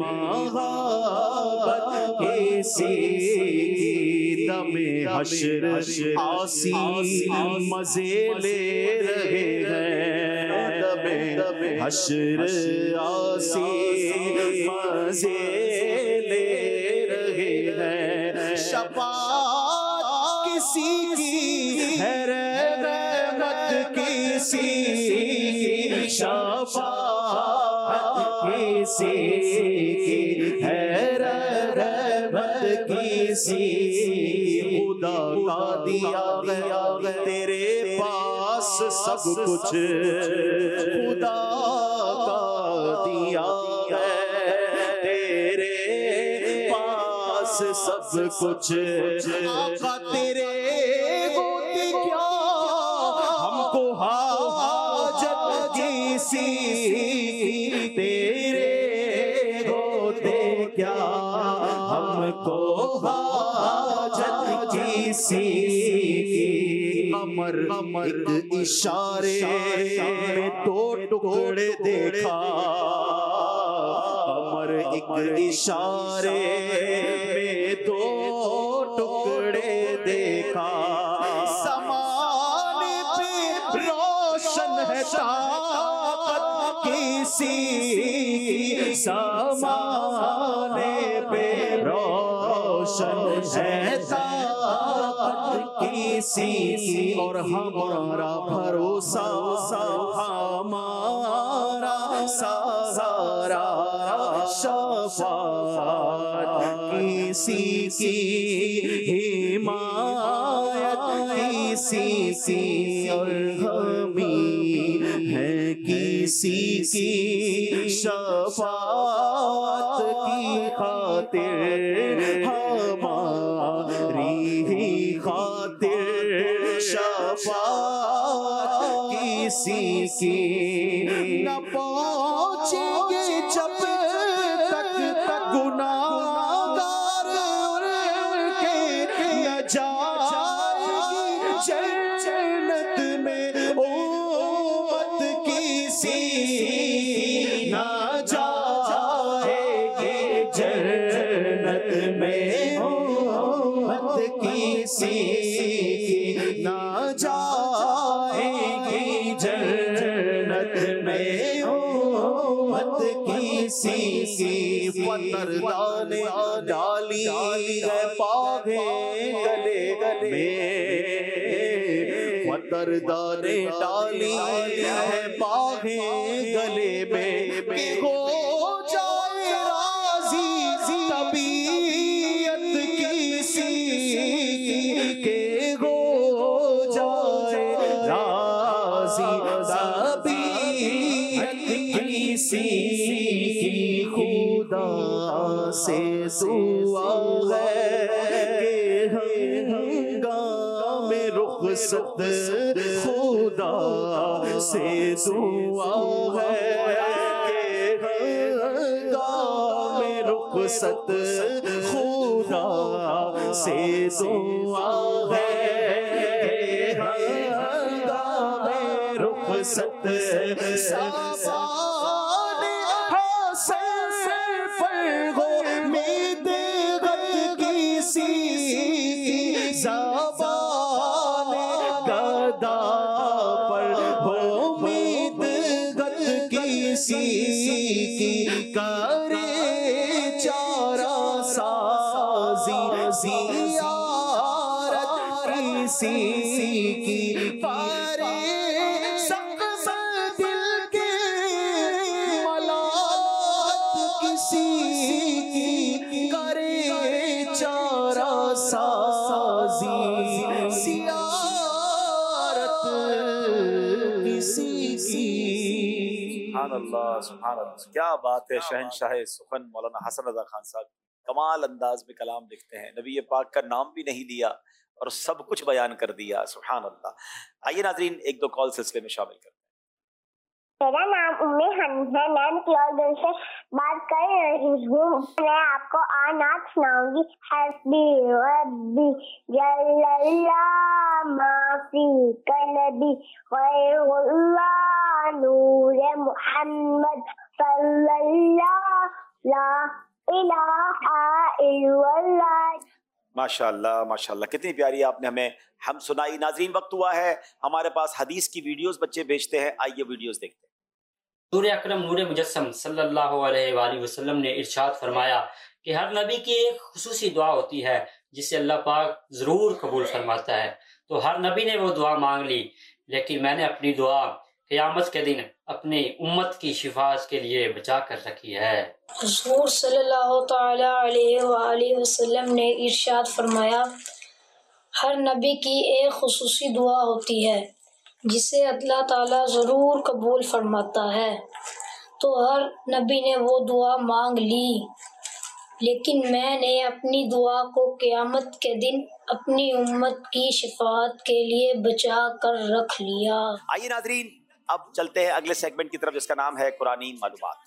A: محبت کسی، دم حشر آسی مزے لے رہے ہیں، دم حشر آسی مزے لے رہے ہیں، شفاعت کسی کی ہے رحمت کسی کی، شفاعت کسی کی ہے رحمت کسی، خدا کا دیا گیا تیرے پاس سب کچھ، خدا کا دیا ہے تیرے پاس سب کچھ، آقا تیرے ہوتے کیا ہم کو حاجت کسی، تیرے ہوتے کیا ہم کو حاجت کسی، قمر ایک اشارے میں دو ٹکڑے دیکھا، قمر ایک اشارے میں دو ٹکڑے دیکھا، زمانے پہ روشن ہے طاقت کسی، زمانے پہ روشن ہے طاقت کسی، اور ہمارا بھروسہ ہمارا سہارا شفاعت کسی کی، حمایت کسی کی، اور ہمیں ہے کسی کی، شفاعت کی خاطر ہماری ہی خاطر، شفاعت کسی کی، نہ پہنچیں گے جب تک گناہگار کے، نہ جائے گی جنت میں امت کسی، نہ جائے گی جنت میں امت کسی، نہ جائے گی جنت میں امت کسی کی، پتردان ڈالی ہے باغیں گلے میں، پتردان ڈالی ہے باغیں گلے میں، کہ ہو جائے راضی طبیعت کسی، کہ ہو جائے راضی طبیعت کسی کی، خدا سے دعا ہے کہ ہنگام رخصت، خدا سے دعا ہے کہ ہنگام رخصت، خدا سے دعا ہے کہ ہنگام رخصت، زبان گدا پر ہو امید گت کسی کی، کرے چارہ سازی زیارت کسی کی، کرے سقف دل کے ملات کسی کی، کرے چارہ سازی زیارت کسی کی،
B: سبحان اللہ سبحان اللہ، کیا بات ہے. شہنشاہ سخن مولانا حسن رضا خان صاحب کمال انداز میں کلام لکھتے ہیں، نبی پاک کا نام بھی نہیں لیا اور سب کچھ بیان کر دیا. سبحان اللہ. آئیے ناظرین ایک دو کال سلسلے میں شامل کرتے ہیں.
U: میرا نام حنیفہ ہے، میں پیور سے بات کر رہی ہوں. میں آپ کو نعت سناؤں گی. حسبی ربی جل اللہ ما فی قلبی غیر اللہ نور محمد صلی اللہ لا الہ الا اللہ.
B: ماشاء اللہ ماشاء اللہ، کتنی پیاری آپ نے ہمیں ہم سنائی. ناظرین وقت ہوا ہے ہمارے پاس حدیث کی ویڈیوز بچے بھیجتے ہیں، آئیے ویڈیوز دیکھتے ہیں.
F: حضور اکرم نور مجسم صلی اللہ علیہ وآلہ وسلم نے ارشاد فرمایا کہ ہر نبی کی ایک خصوصی دعا ہوتی ہے جسے اللہ پاک ضرور قبول فرماتا ہے. تو ہر نبی نے وہ دعا مانگ لی، لیکن میں نے اپنی دعا قیامت کے دن اپنی امت کی شفاعت کے لیے بچا کر رکھی ہے.
K: حضور صلی اللہ تعالی علیہ وآلہ وسلم نے ارشاد فرمایا ہر نبی کی ایک خصوصی دعا ہوتی ہے جسے اللہ تعالیٰ ضرور قبول فرماتا ہے. تو ہر نبی نے وہ دعا مانگ لی، لیکن میں نے اپنی دعا کو قیامت کے دن اپنی امت کی شفاعت کے لیے بچا کر رکھ لیا.
B: آئیے ناظرین اب چلتے ہیں اگلے سیگمنٹ کی طرف جس کا نام ہے قرآنی معلومات.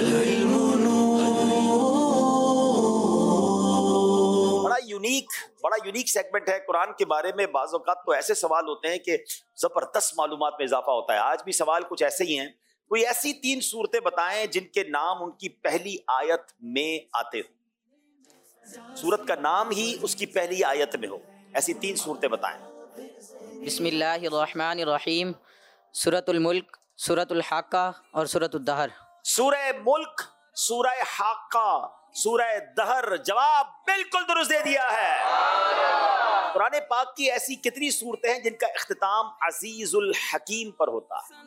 B: بڑا یونیک سیگمنٹ ہے قرآن کے بارے میں. بعض اوقات تو ایسے سوال ہوتے ہیں کہ زبردست معلومات میں اضافہ ہوتا ہے. آج بھی سوال کچھ ایسے ہی ہیں. کوئی ایسی 3 صورتیں بتائیں جن کے نام ان کی پہلی آیت میں آتے ہو، سورت کا نام ہی اس کی پہلی آیت میں ہو. ایسی 3 صورتیں بتائیں.
C: بسم اللہ الرحمن الرحیم. سورۃ الملک، سورۃ الحاقہ اور سورۃ الدہر.
B: سورہ ملک، سورہ حاقہ، سورہ دہر. جواب بالکل درست دے دیا ہے. قرآن پاک کی ایسی کتنی صورتیں ہیں جن کا اختتام عزیز الحکیم پر ہوتا ہے؟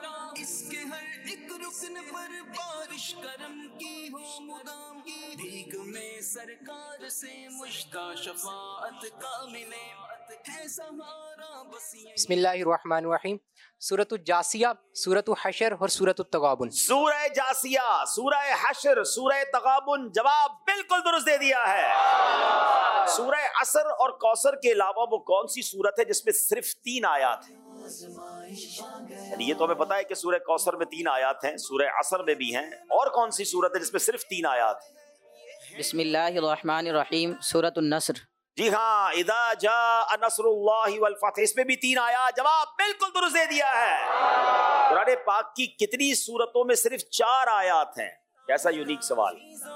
J: بسم اللہ الرحمن الرحیم. سورۃ الجاسیہ، سورۃ حشر اور سورۃ التغابن.
B: سورہ جاسیہ، سورہ حشر، سورہ تغابن. جواب بالکل درست دے دیا ہے. سورہ عصر اور کوثر کے علاوہ وہ کون سی سورت ہے جس میں صرف 3 آیات ہیں؟ یعنی یہ تو ہمیں پتا ہے کہ سورہ کوثر میں 3 آیات ہیں، سورہ عصر میں بھی ہیں. اور کون سی سورت ہے جس میں صرف 3 آیات ہیں؟
C: بسم اللہ الرحمن الرحیم. سورۃ النصر.
B: جی ہاں، اذا جاء نصر اللہ والفتح، اس میں بھی 3 آیات. جواب بالکل درست دے دیا ہے. قرآن پاک کی کتنی سورتوں میں صرف 4 آیات ہیں؟ کیسا یونیک سوال.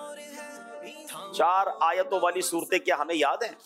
B: 4 آیتوں والی صورتیں کیا ہمیں یاد ہیں؟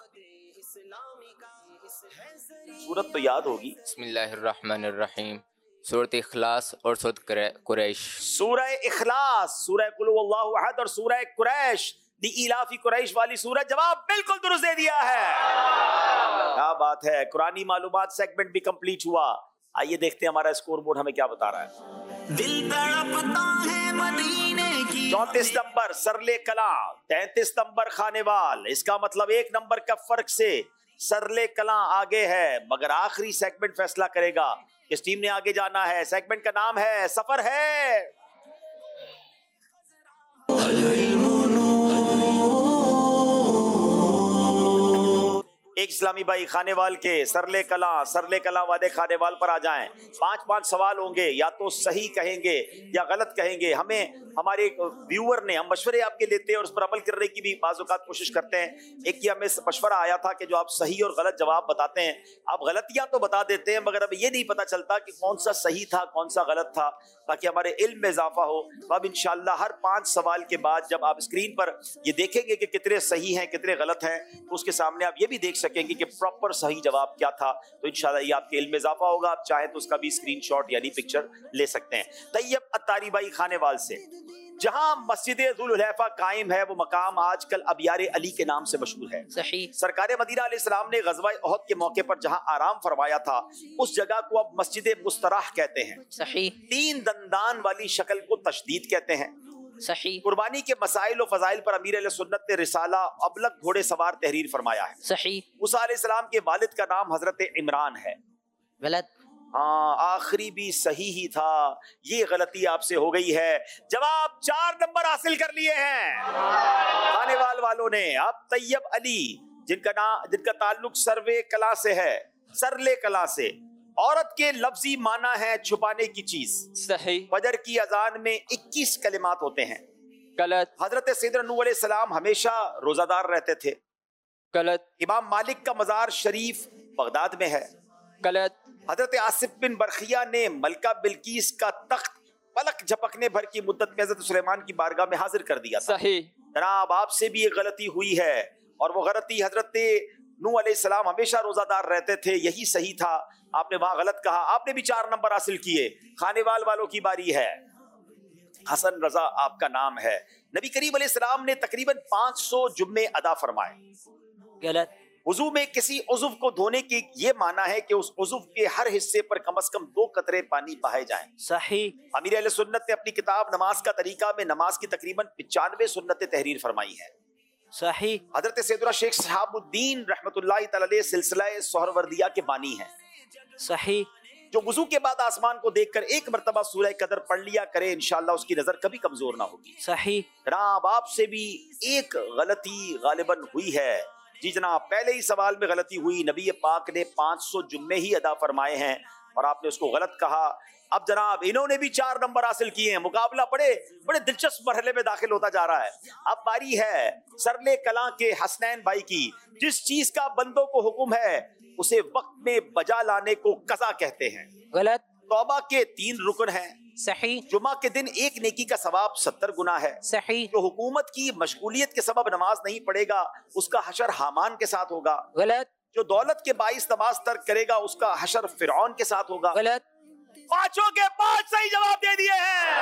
B: سورت تو یاد ہوگی.
I: بسم اللہ الرحمن الرحیم. سورۃ اخلاص اور سورۃ قریش.
B: سورہ اخلاص، سورہ قل هو اللہ احد اور سورہ قریش، دی ایلافی قریش والی سورت. جواب بالکل درست دے دیا ہے. کیا بات ہے. قرآنی معلومات سیگمنٹ بھی کمپلیٹ ہوا. آئیے دیکھتے ہیں ہمارا اسکور بورڈ ہمیں کیا بتا رہا ہے.
A: دل تڑپتا ہے مدینے کی.
B: 34 نمبر سرلے کلاں، 33 نمبر خانیوال. اس کا مطلب 1 نمبر کا فرق سے سرلے کلاں آگے ہے، مگر آخری سیگمنٹ فیصلہ کرے گا کس ٹیم نے آگے جانا ہے. سیگمنٹ کا نام ہے سفر ہے. ایک اسلامی بھائی خانیوال کے سرلے کلاں وعدے خانیوال پر آ جائیں. 5 سوال ہوں گے، یا تو صحیح کہیں گے یا غلط کہیں گے. ہمیں ہمارے ویور نے، ہم مشورے آپ کے لیتے ہیں اور اس پر عمل کرنے کی بھی بعض اوقات کوشش کرتے ہیں. ایک یہ ہمیں مشورہ آیا تھا کہ جو آپ صحیح اور غلط جواب بتاتے ہیں، آپ غلطیاں تو بتا دیتے ہیں مگر اب یہ نہیں پتا چلتا کہ کون سا صحیح تھا کون سا غلط تھا، تاکہ ہمارے علم میں اضافہ ہو. تو اب انشاءاللہ ہر 5 سوال کے بعد جب آپ اسکرین پر یہ دیکھیں گے کہ کتنے صحیح ہیں کتنے غلط ہیں، تو اس کے سامنے آپ یہ بھی دیکھ سکیں گے کہ پراپر صحیح جواب کیا تھا. تو انشاءاللہ یہ آپ کے علم میں اضافہ ہوگا. آپ چاہیں تو اس کا بھی اسکرین شاٹ یعنی پکچر لے سکتے ہیں. طیب اتاری بھائی خانیوال سے، جہاں مسجد ذوالحلیفہ قائم ہے وہ مقام آج کل ابیار علی کے نام سے مشہور ہے.
C: صحیح.
B: سرکار مدینہ علیہ السلام نے غزوہ احد کے موقع پر جہاں آرام فرمایا تھا اس جگہ کو اب مسجد مستراح کہتے ہیں.
C: صحیح.
B: 3 دندان والی شکل کو تشدید کہتے ہیں.
C: صحیح.
B: قربانی کے مسائل و فضائل پر امیر علیہ سنت نے رسالہ ابلغ گھوڑے سوار تحریر فرمایا ہے.
C: صحیح.
B: موسیٰ علیہ السلام کے والد کا نام حضرت عمران ہے.
C: غلط.
B: हाँ, आखिरी भी सही ही था। ये गलती आपसे हो गई है। जवाब 4 नंबर हासिल कर लिए हैं खानेवाल वालों ने। अब तैयब अली, जिनका ताल्लुक सरवे कला से है, सरले कला से। औरत के लफ्जी माना है छुपाने की चीज।
H: सही।
B: फजर की अजान में 21 कलिमात होते हैं।
H: गलत।
B: हजरत सैयदना नूह अलैहिस्सलाम हमेशा रोजादार रहते थे।
H: गलत।
B: इमाम मालिक का मजार शरीफ बगदाद में है।
H: गलत।
B: हजरत आसिफ बिन बरखिया ने मलका बिल्किस का तख्त पलक झपकने भर की मुद्दत में हजरत सुलेमान की बारगाह में हाजिर कर दिया था।
H: सही।
B: जनाब, आपसे भी एक गलती हुई है, और वो गलती हजरत नूह अलैहिस्सलाम हमेशा रोजादार रहते थे, यही सही था। आपने वहां गलत कहा। आपने भी 4 नंबर हासिल किए। खानेवाल वालों की बारी है। हसन रजा आपका नाम है। नबी करीम अलैहिस्सलाम ने तकरीबन 500 जुम्मे अदा फरमाए।
E: गलत।
B: वुजू में किसी उज़ुव को धोने की ये माना है कि उस उज़ुव के हर हिस्से पर कम से कम 2 कतरे पानी बहाए जाएं।
E: सही।
B: अमीर अहले सुन्नत ने अपनी किताब नमाज का तरीका में नमाज की तकरीबन 95 सुन्नतें तहरीर फरमाई है।
E: सही।
B: हजरत सैयदना शेख शहाबुद्दीन रहमतुल्लाहि तआला अलैह सिलसिला सोहरवर्दिया के बानी हैं।
E: सही।
B: जो वुजू के बाद आसमान को देखकर एक मर्तबा सूरह कदर पढ़ लिया करे, इंशाअल्लाह उसकी नजर कभी कमजोर ना होगी।
E: सही।
B: जनाब, आपसे भी एक गलती गालिबन हुई है। जी जनाब, पहले ही सवाल में गलती हुई। नबी पाक ने 500 जुम्मे ही अदा फरमाए हैं और आपने उसको गलत कहा। अब जनाब, इन्होंने भी 4 नंबर हासिल किए हैं। मुकाबला बड़े दिलचस्प मरहले में दाखिल होता जा रहा है। अब बारी है सरले कलां के हसनैन भाई की। जिस चीज का बंदों को हुक्म है उसे वक्त में बजा लाने को कज़ा कहते हैं।
J: गलत।
B: तौबा के 3 रुकन हैं।
J: सही।
B: जुमा के दिन 1 नेकी का सवाब 70 गुना है।
J: सही।
B: जो हुकूमत की मशगूलियत के सबब नमाज नहीं पढ़ेगा उसका हशर हामान के साथ होगा।
J: गलत।
B: जो दौलत के बाइस नमाज तर्क करेगा उसका हशर फिरौन के साथ होगा।
J: गलत।
B: 5 के 5 सही जवाब दे दिए हैं।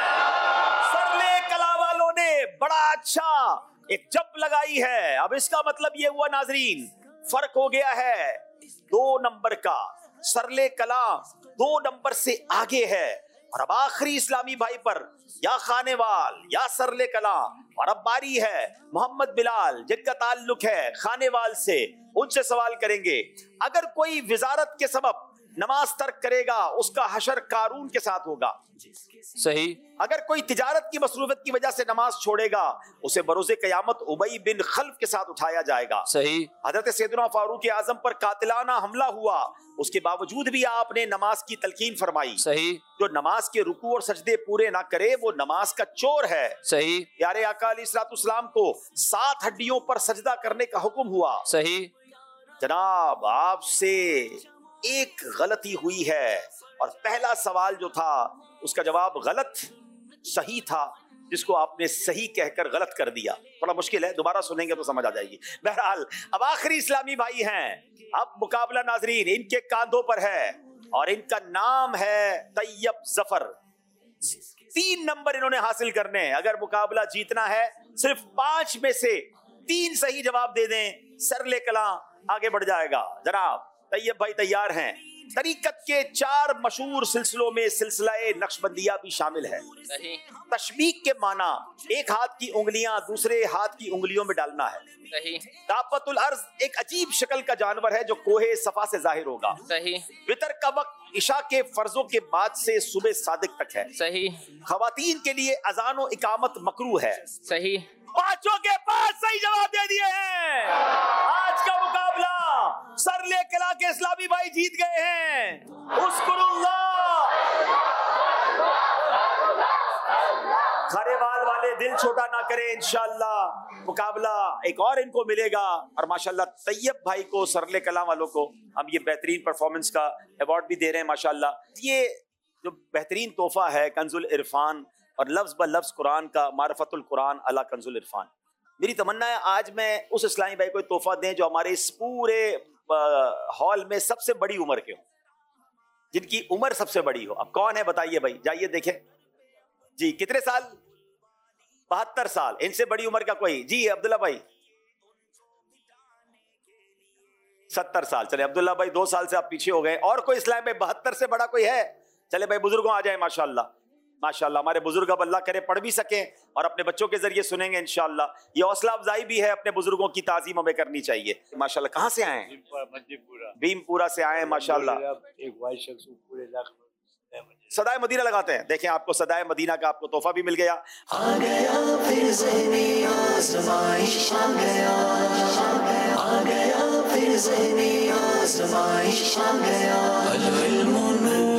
B: सरले कला वालों ने बड़ा अच्छा एक जंप लगाई है। अब इसका मतलब ये हुआ नाजरीन, फर्क हो गया है 2 नंबर का। सरले कला 2 नंबर से आगे है। और अब आखिरी इस्लामी भाई पर, या खानेवाल या सरले कला। और अब बारी है मोहम्मद बिलाल, जिनका ताल्लुक है खानेवाल से। उनसे सवाल करेंगे, अगर कोई विजारत के सबब नमाज तर्क करेगा उसका हशर कारून के साथ होगा।
H: सही।
B: अगर कोई तिजारत की मसरूफियत की वजह से नमाज छोड़ेगा उसे बरोज़े क़यामत उबई बिन खल्फ के साथ उठाया जाएगा।
H: सही।
B: हजरत सैयदना फारूक आज़म पर कातिलाना हमला हुआ, उसके बावजूद भी आपने नमाज की तलकीन फरमाई।
H: सही।
B: जो नमाज के रुकू और सजदे पूरे ना करे वो नमाज का चोर है।
H: सही।
B: प्यारे आका अलैहिस्सलाम को 7 हड्डियों पर सजदा करने का हुक्म हुआ।
H: सही।
B: जनाब, आपसे एक गलती हुई है और पहला सवाल जो था उसका जवाब गलत सही था, जिसको आपने सही कहकर गलत कर दिया। बड़ा मुश्किल है, दोबारा सुनेंगे तो समझ आ जाएगी। बहरहाल, अब आखिरी इस्लामी भाई हैं। अब मुकाबला नाजरीन इनके कांधों पर है और इनका नाम है तैयब जफर। 3 नंबर इन्होंने हासिल करने हैं। अगर मुकाबला जीतना है सिर्फ 5 में से 3 सही जवाब दे दें, सरले कला आगे बढ़ जाएगा। जनाब, तैयब भाई तैयार हैं। तरीकत के 4 मशहूर सिलसिलों में सिलसिला-ए नक्शबंदिया भी शामिल है। तशबीक के माना एक हाथ की उंगलियां दूसरे हाथ की उंगलियों में डालना है।
H: सही।
B: दाबतुल अर्ज एक अजीब शक्ल का जानवर है जो कोहे सफा से जाहिर होगा।
H: सही।
B: वितर का वक्त इशा के फर्जों के बाद से सुबह सादिक तक है।
H: सही।
B: खवातीन के लिए अजान व इकामत मकरू है।
H: सही।
B: 5 के 5 सही जवाब दे दिए हैं। आज का मुकाबला सरले कला के इस्लामी भाई जीत गए हैं। उस्कुरुल्लाह। खानेवाल वाले दिल छोटा ना करें, इंशाअल्लाह मुकाबला एक और इनको मिलेगा। और माशाअल्लाह तैयब भाई को, सरले कला वालों को हम ये बेहतरीन परफॉर्मेंस का अवार्ड भी दे रहे हैं माशाअल्लाह। ये जो बेहतरीन तोहफा है कंजुल इरफान और लफ्ज़ ब लफ्ज़ कुरान का, मारिफतुल कुरान अला कंजुल इरफान। मेरी तमन्ना है आज मैं उस इस्लामी भाई को तोहफा दें जो हमारे इस पूरे हॉल में सबसे बड़ी उम्र के हो, जिनकी उम्र सबसे बड़ी हो। अब कौन है बताइए भाई, जाइए देखें जी। कितने साल? 72 साल। इनसे बड़ी उम्र का कोई? जी अब्दुल्ला भाई 70 साल। चले अब्दुल्ला भाई 2 साल से आप पीछे हो गए। और कोई इस्लाम में 72 से बड़ा कोई है? चले भाई बुजुर्गों आ जाए माशाअल्लाह। ماشاءاللہ ہمارے بزرگ اب اللہ کرے پڑھ بھی سکیں اور اپنے بچوں کے ذریعے سنیں گے انشاءاللہ. یہ حوصلہ افزائی بھی ہے, اپنے بزرگوں کی تعظیم ہمیں کرنی چاہیے. ماشاءاللہ کہاں سے آئے ہیں؟ بھیم پورا سے آئے ہیں ماشاءاللہ. صدائے مدینہ لگاتے ہیں. دیکھیں آپ کو صدائے مدینہ کا آپ کو تحفہ بھی مل گیا.
A: آ گیا پھر ذہنی آزمائش, آ گیا پھر ذہنی آزمائش, آ گیا العلم نور